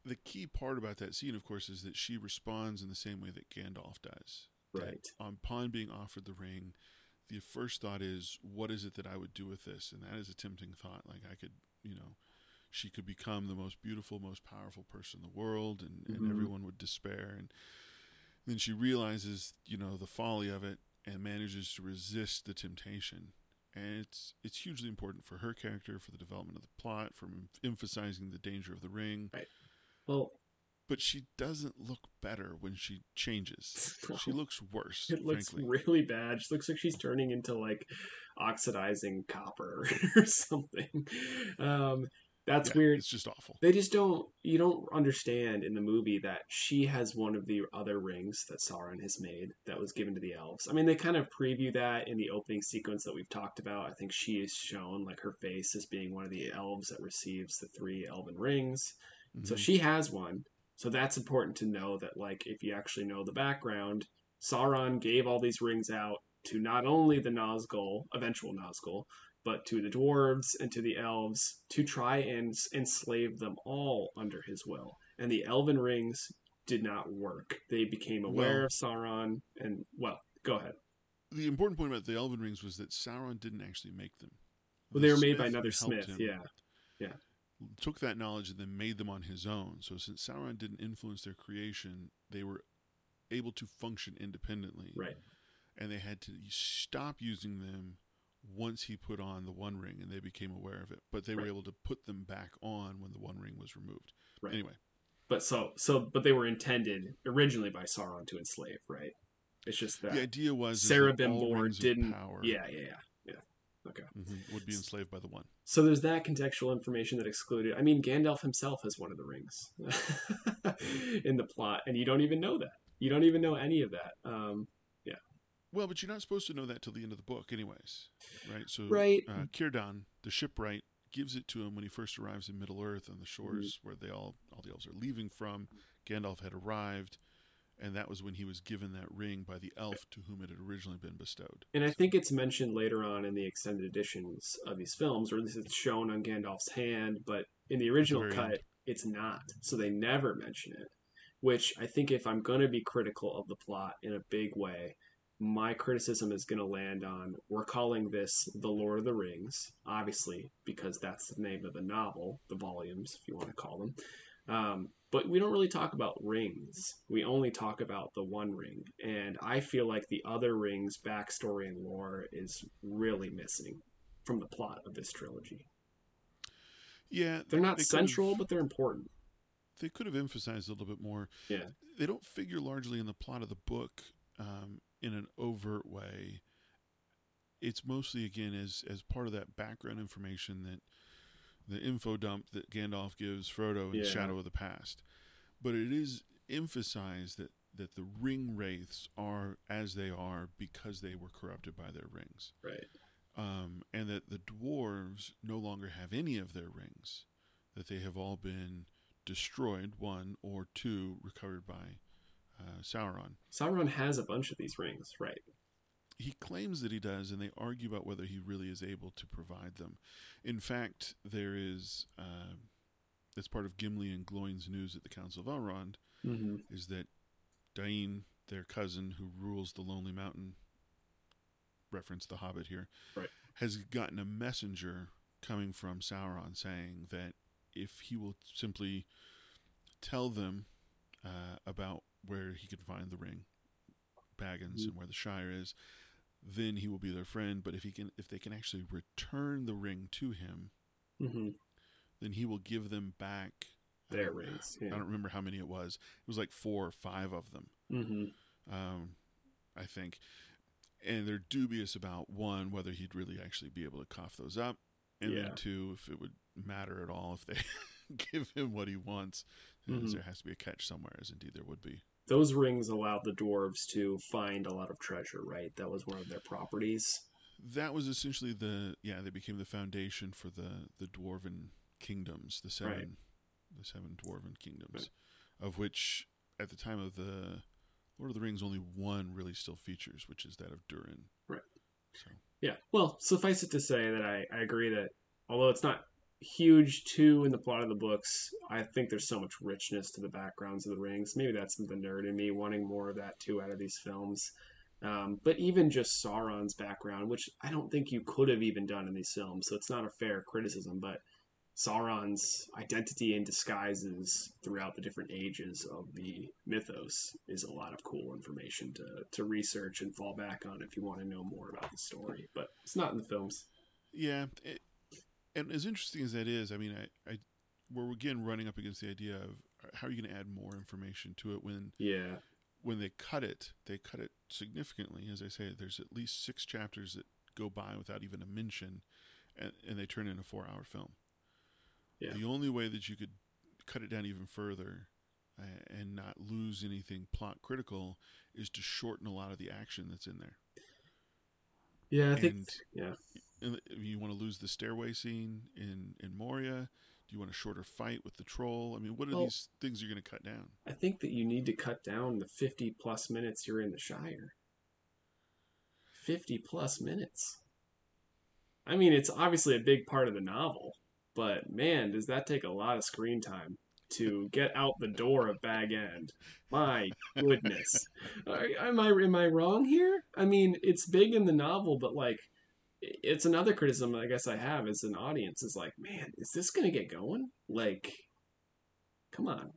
the key part about that scene, of course, is that she responds in the same way that Gandalf does. That Right. upon being offered the ring, the first thought is, what is it that I would do with this? And that is a tempting thought. Like, I could, she could become the most beautiful, most powerful person in the world, and Hmm. everyone would despair. And then she realizes, the folly of it, and manages to resist the temptation. And it's hugely important for her character, for the development of the plot, for emphasizing the danger of the ring. Right. Well, But she doesn't look better when she changes. She looks worse, it looks frankly. really bad. She looks like she's turning into like oxidizing copper or something. Um, that's Yeah, weird. it's just awful. They just don't. You don't understand in the movie that she has one of the other rings that Sauron has made that was given to the elves. I mean, they kind of preview that in the opening sequence that we've talked about. I think she is shown like her face as being one of the elves that receives the three elven rings. So Hmm. she has one. So that's important to know that, like, if you actually know the background, Sauron gave all these rings out to not only the Nazgul, eventual Nazgul, but to the dwarves and to the elves to try and enslave them all under his will. And the elven rings did not work. They became aware Well, of Sauron, and, well, go ahead. the important point about the Elven Rings was that Sauron didn't actually make them. Well, The they were made by smith another that helped smith. him Yeah, yeah, took that knowledge and then made them on his own. So since Sauron didn't influence their creation, they were able to function independently, right, and they had to stop using them once he put on the One Ring, and they became aware of it. But they were right, able to put them back on when the One Ring was removed. right. Anyway, But they were intended originally by Sauron to enslave, right? It's just the that idea was is that Sarah all Bimbor rings of didn't. power Yeah, yeah, yeah, yeah. Okay. would be enslaved by the One. So there's that contextual information that excluded. I mean, Gandalf himself has one of the rings in the plot, and you don't even know that. You don't even know any of that. Yeah. Well, but you're not supposed to know that till the end of the book, anyways, right? So Right. Círdan, the shipwright, gives it to him when he first arrives in Middle Earth on the Mm-hmm. shores where all the elves are leaving from. Gandalf had arrived, and that was when he was given that ring by the elf to whom it had originally been bestowed. And I So think it's mentioned later on in the extended editions of these films, or at least it's shown on Gandalf's hand, but in the at the original very end, cut, it's not. So they never mention it. Which I think, if I'm going to be critical of the plot in a big way, my criticism is going to land on, we're calling this The Lord of the Rings, obviously, because that's the name of the novel, the volumes, if you want to call them. But we don't really talk about rings. We only talk about the One Ring. And I feel like the other rings' backstory and lore is really missing from the plot of this trilogy. yeah, They're not they could have central, but they're important. emphasized a little bit more. Yeah. They don't figure largely in the plot of the book in an overt way. It's mostly again as part of that background information, that the info dump that Gandalf gives Frodo in Yeah. Shadow of the Past. But it is emphasized that the ring wraiths are as they are because they were corrupted by their rings. Right. And that the dwarves no longer have any of their rings, that they have all been destroyed, one, or two, recovered by Sauron. Sauron has a bunch of these rings, right? He claims that he does, and they argue about whether he really is able to provide them. In fact, there is, as part of Gimli and Gloin's news at the Council of Elrond, Mm-hmm. is that Dain, their cousin who rules the Lonely Mountain, reference the Hobbit here, Right. has gotten a messenger coming from Sauron saying that if he will simply tell them about where he can find the ring, Baggins, Mm-hmm. and where the Shire is, then he will be their friend. But if they can actually return the ring to him, Mm-hmm. then he will give them back. Their rings. I Yeah. don't remember how many it was. It was like 4 or 5 of them, Mm-hmm. I think. And they're dubious about, one, whether he'd really actually be able to cough those up, and Yeah. then two, if it would matter at all if they give him what he wants. Mm-hmm. There has to be a catch somewhere, as indeed there would be. Those rings allowed the dwarves to find a lot of treasure, right? That was one of their properties. That was essentially they became the foundation for the dwarven kingdoms, the seven Right. the 7 dwarven kingdoms, Right. of which at the time of the Lord of the Rings only one really still features, which is that of Durin. Right. So Yeah. Well, suffice it to say that I agree that although it's not huge too in the plot of the books. I think there's so much richness to the backgrounds of the rings. Maybe that's the nerd in me wanting more of that too out of these films. But even just Sauron's background, which I don't think you could have even done in these films, so it's not a fair criticism, but Sauron's identity and disguises throughout the different ages of the mythos is a lot of cool information to research and fall back on if you want to know more about the story. But it's not in the films. Yeah, and as interesting as that is, I mean, we're again running up against the idea of how are you going to add more information to it Yeah. when they cut it significantly. As I say, there's at least 6 chapters that go by without even a mention, and they turn into a 4-hour film. Yeah. The only way that you could cut it down even further and not lose anything plot critical is to shorten a lot of the action that's in there. Yeah, I think. Yeah. You want to lose the stairway scene in Moria? Do you want a shorter fight with the troll? I mean, what are these things you're going to cut down? I think that you need to cut down the 50 plus minutes you're in the Shire. 50 plus minutes. I mean, it's obviously a big part of the novel, but man, does that take a lot of screen time to get out the door of Bag End. My goodness. Am I wrong here? I mean, it's big in the novel, but like it's another criticism I guess I have as an audience is like, man, is this going to get going? Like, come on.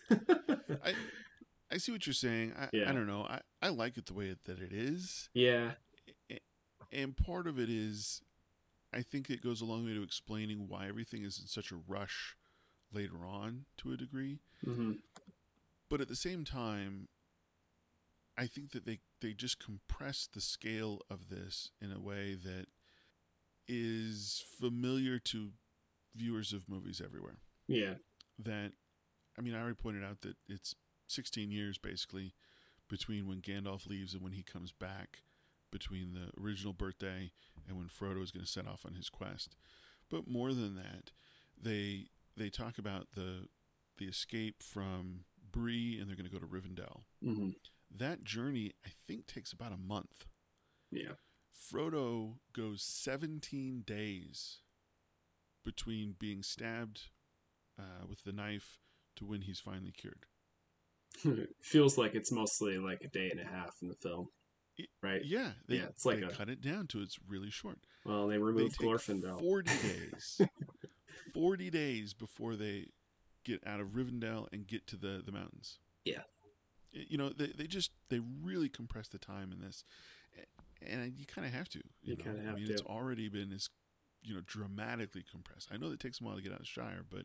I see what you're saying. I don't know. I like it the way that it is. Yeah. And part of it is, I think it goes a long way to explaining why everything is in such a rush later on to a degree. Mm-hmm. But at the same time, I think that they just compress the scale of this in a way that is familiar to viewers of movies everywhere. Yeah. That, I mean, I already pointed out that it's 16 years basically between when Gandalf leaves and when he comes back, between the original birthday and when Frodo is going to set off on his quest. But more than that, they talk about the escape from Bree, and they're going to go to Rivendell. Mm-hmm. That journey, I think, takes about a month. Yeah. Frodo goes 17 days between being stabbed with the knife to when he's finally cured. It feels like it's mostly like a day and a half in the film, right? Yeah, it's like they cut it down to it's really short. Well, they removed Glorfindel. 40 days. 40 days before they get out of Rivendell and get to the mountains. Yeah. You know, they really compress the time in this. And you kind of have to. You kind of have to. It's already been as, dramatically compressed. I know it takes them a while to get out of Shire, but,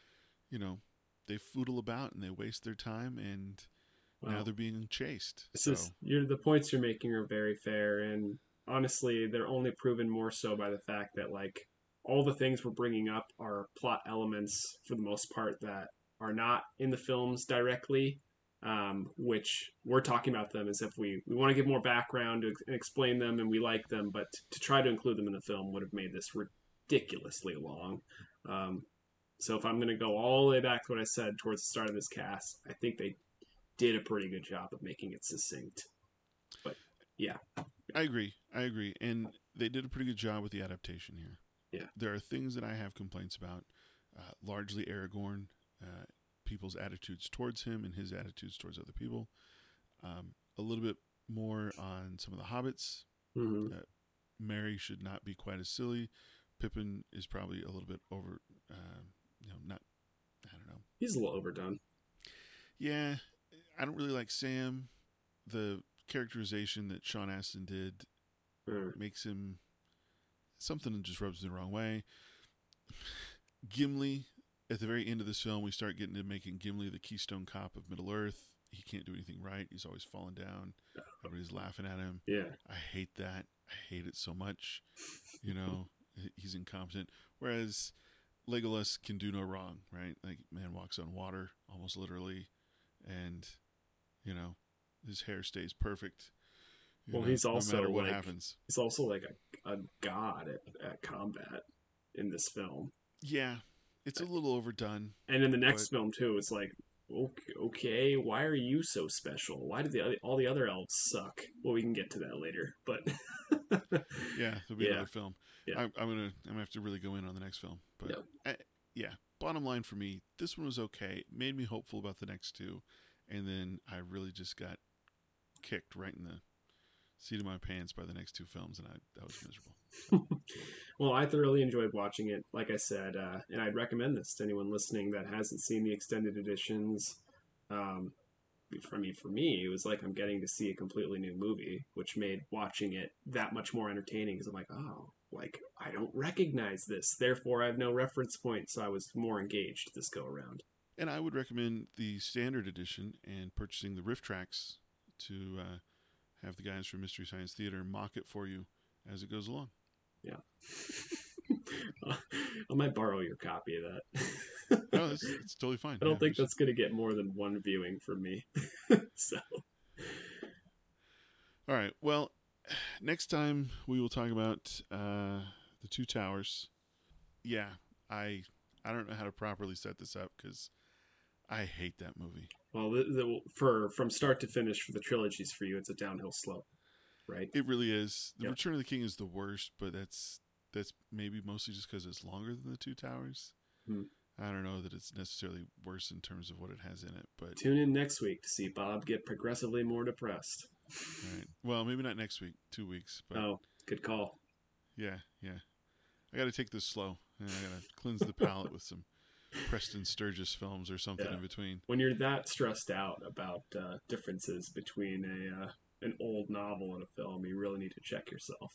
they foodle about and they waste their time, and now they're being chased. The points you're making are very fair, and honestly, they're only proven more so by the fact that, like, all the things we're bringing up are plot elements, for the most part, that are not in the films directly, which we're talking about them as if we want to give more background and explain them, and we like them, but to try to include them in the film would have made this ridiculously long. So if I'm going to go all the way back to what I said towards the start of this cast, I think they did a pretty good job of making it succinct. But, yeah. I agree. And they did a pretty good job with the adaptation here. Yeah. There are things that I have complaints about, largely Aragorn, people's attitudes towards him and his attitudes towards other people. A little bit more on some of the hobbits. Mm-hmm. Merry should not be quite as silly. Pippin is probably a little bit over, I don't know. He's a little overdone. Yeah. I don't really like Sam. The characterization that Sean Astin did makes him something that just rubs me the wrong way. Gimli, at the very end of this film, we start getting to making Gimli the Keystone Cop of Middle Earth. He can't do anything right. He's always falling down. Everybody's laughing at him. Yeah. I hate that. I hate it so much. He's incompetent. Whereas Legolas can do no wrong, right? Like, man walks on water, almost literally. And, his hair stays perfect. He's also no matter what happens. He's also like a god at combat in this film. Yeah, it's a little overdone. And in the next film too, it's like okay, why are you so special? Why did all the other elves suck? Well, we can get to that later, but Yeah, there'll be yeah, another film. yeah, I'm gonna have to really go in on the next film. But no. yeah, bottom line for me, this one was okay. It made me hopeful about the next two, and then I really just got kicked right in the seat of my pants by the next two films, and I was miserable. Well, I thoroughly enjoyed watching it, like I said, and I'd recommend this to anyone listening that hasn't seen the extended editions. Um, for me, it was like I'm getting to see a completely new movie, which made watching it that much more entertaining because I'm like, oh, like I don't recognize this, therefore I have no reference point, so I was more engaged this go around. And I would recommend the standard edition and purchasing the riff tracks to have the guys from Mystery Science Theater mock it for you as it goes along. Yeah. I might borrow your copy of that. No, it's totally fine. I don't think that's going to get more than one viewing from me. So, all right. Well, next time we will talk about the Two Towers. Yeah, I don't know how to properly set this up because I hate that movie. well, for from start to finish for the trilogies for you, it's a downhill slope, right? It really is. The Yep. Return of the King is the worst, but that's maybe mostly just because it's longer than the Two Towers. Hmm. I don't know that it's necessarily worse in terms of what it has in it, but Tune in next week to see Bob get progressively more depressed. all right. Well, maybe not next week, 2 weeks, but Oh, good call. yeah. I got to take this slow, and I got to cleanse the palate with some Preston Sturges films or something Yeah. in between. When you're that stressed out about differences between an old novel and a film, you really need to check yourself.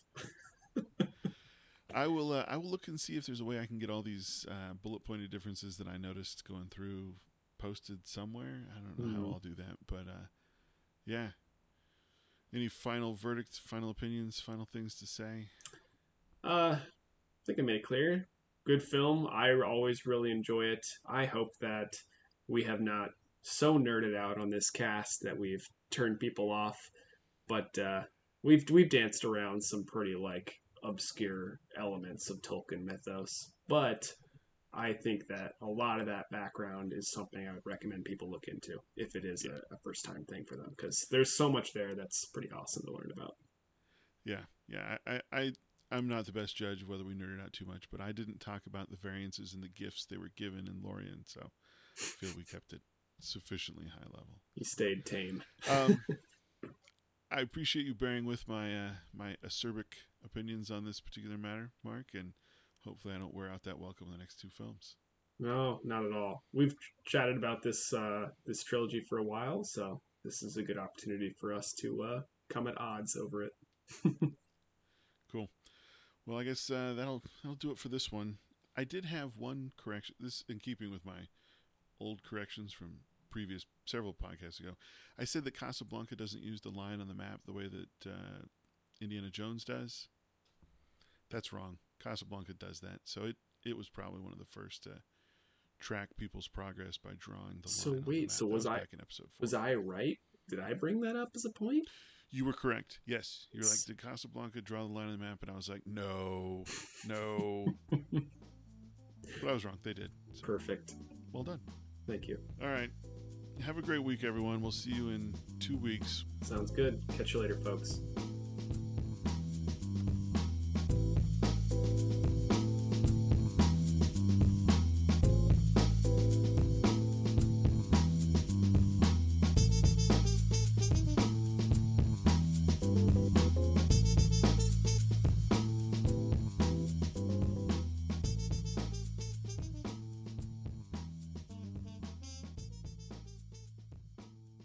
I will look and see if there's a way I can get all these bullet pointed differences that I noticed going through posted somewhere. I don't know how I'll do that, but yeah. Any final verdicts, final opinions, final things to say? I think I made it clear. Good film. I always really enjoy it. I hope that we have not so nerded out on this cast that we've turned people off, but we've danced around some pretty like obscure elements of Tolkien mythos. But I think that a lot of that background is something I would recommend people look into if it is a first time thing for them, because there's so much there that's pretty awesome to learn about. Yeah. I'm not the best judge of whether we nerded out too much, but I didn't talk about the variances and the gifts they were given in Lorien, so I feel we kept it sufficiently high level. You stayed tame. I appreciate you bearing with my my acerbic opinions on this particular matter, Mark, and hopefully I don't wear out that welcome in the next two films. No, not at all. We've chatted about this trilogy for a while, so this is a good opportunity for us to come at odds over it. Cool. Well, I guess that'll do it for this one. I did have one correction. This in keeping with my old corrections from previous several podcasts ago. I said that Casablanca doesn't use the line on the map the way that Indiana Jones does. That's wrong. Casablanca does that. So it was probably one of the first to track people's progress by drawing the line on the map. So was back in episode 4. Was I right? Did I bring that up as a point? You were correct. Yes. You were like, did Casablanca draw the line on the map? And I was like, no. But I was wrong. They did. So, perfect. Well done. Thank you. All right. Have a great week, everyone. We'll see you in 2 weeks. Sounds good. Catch you later, folks.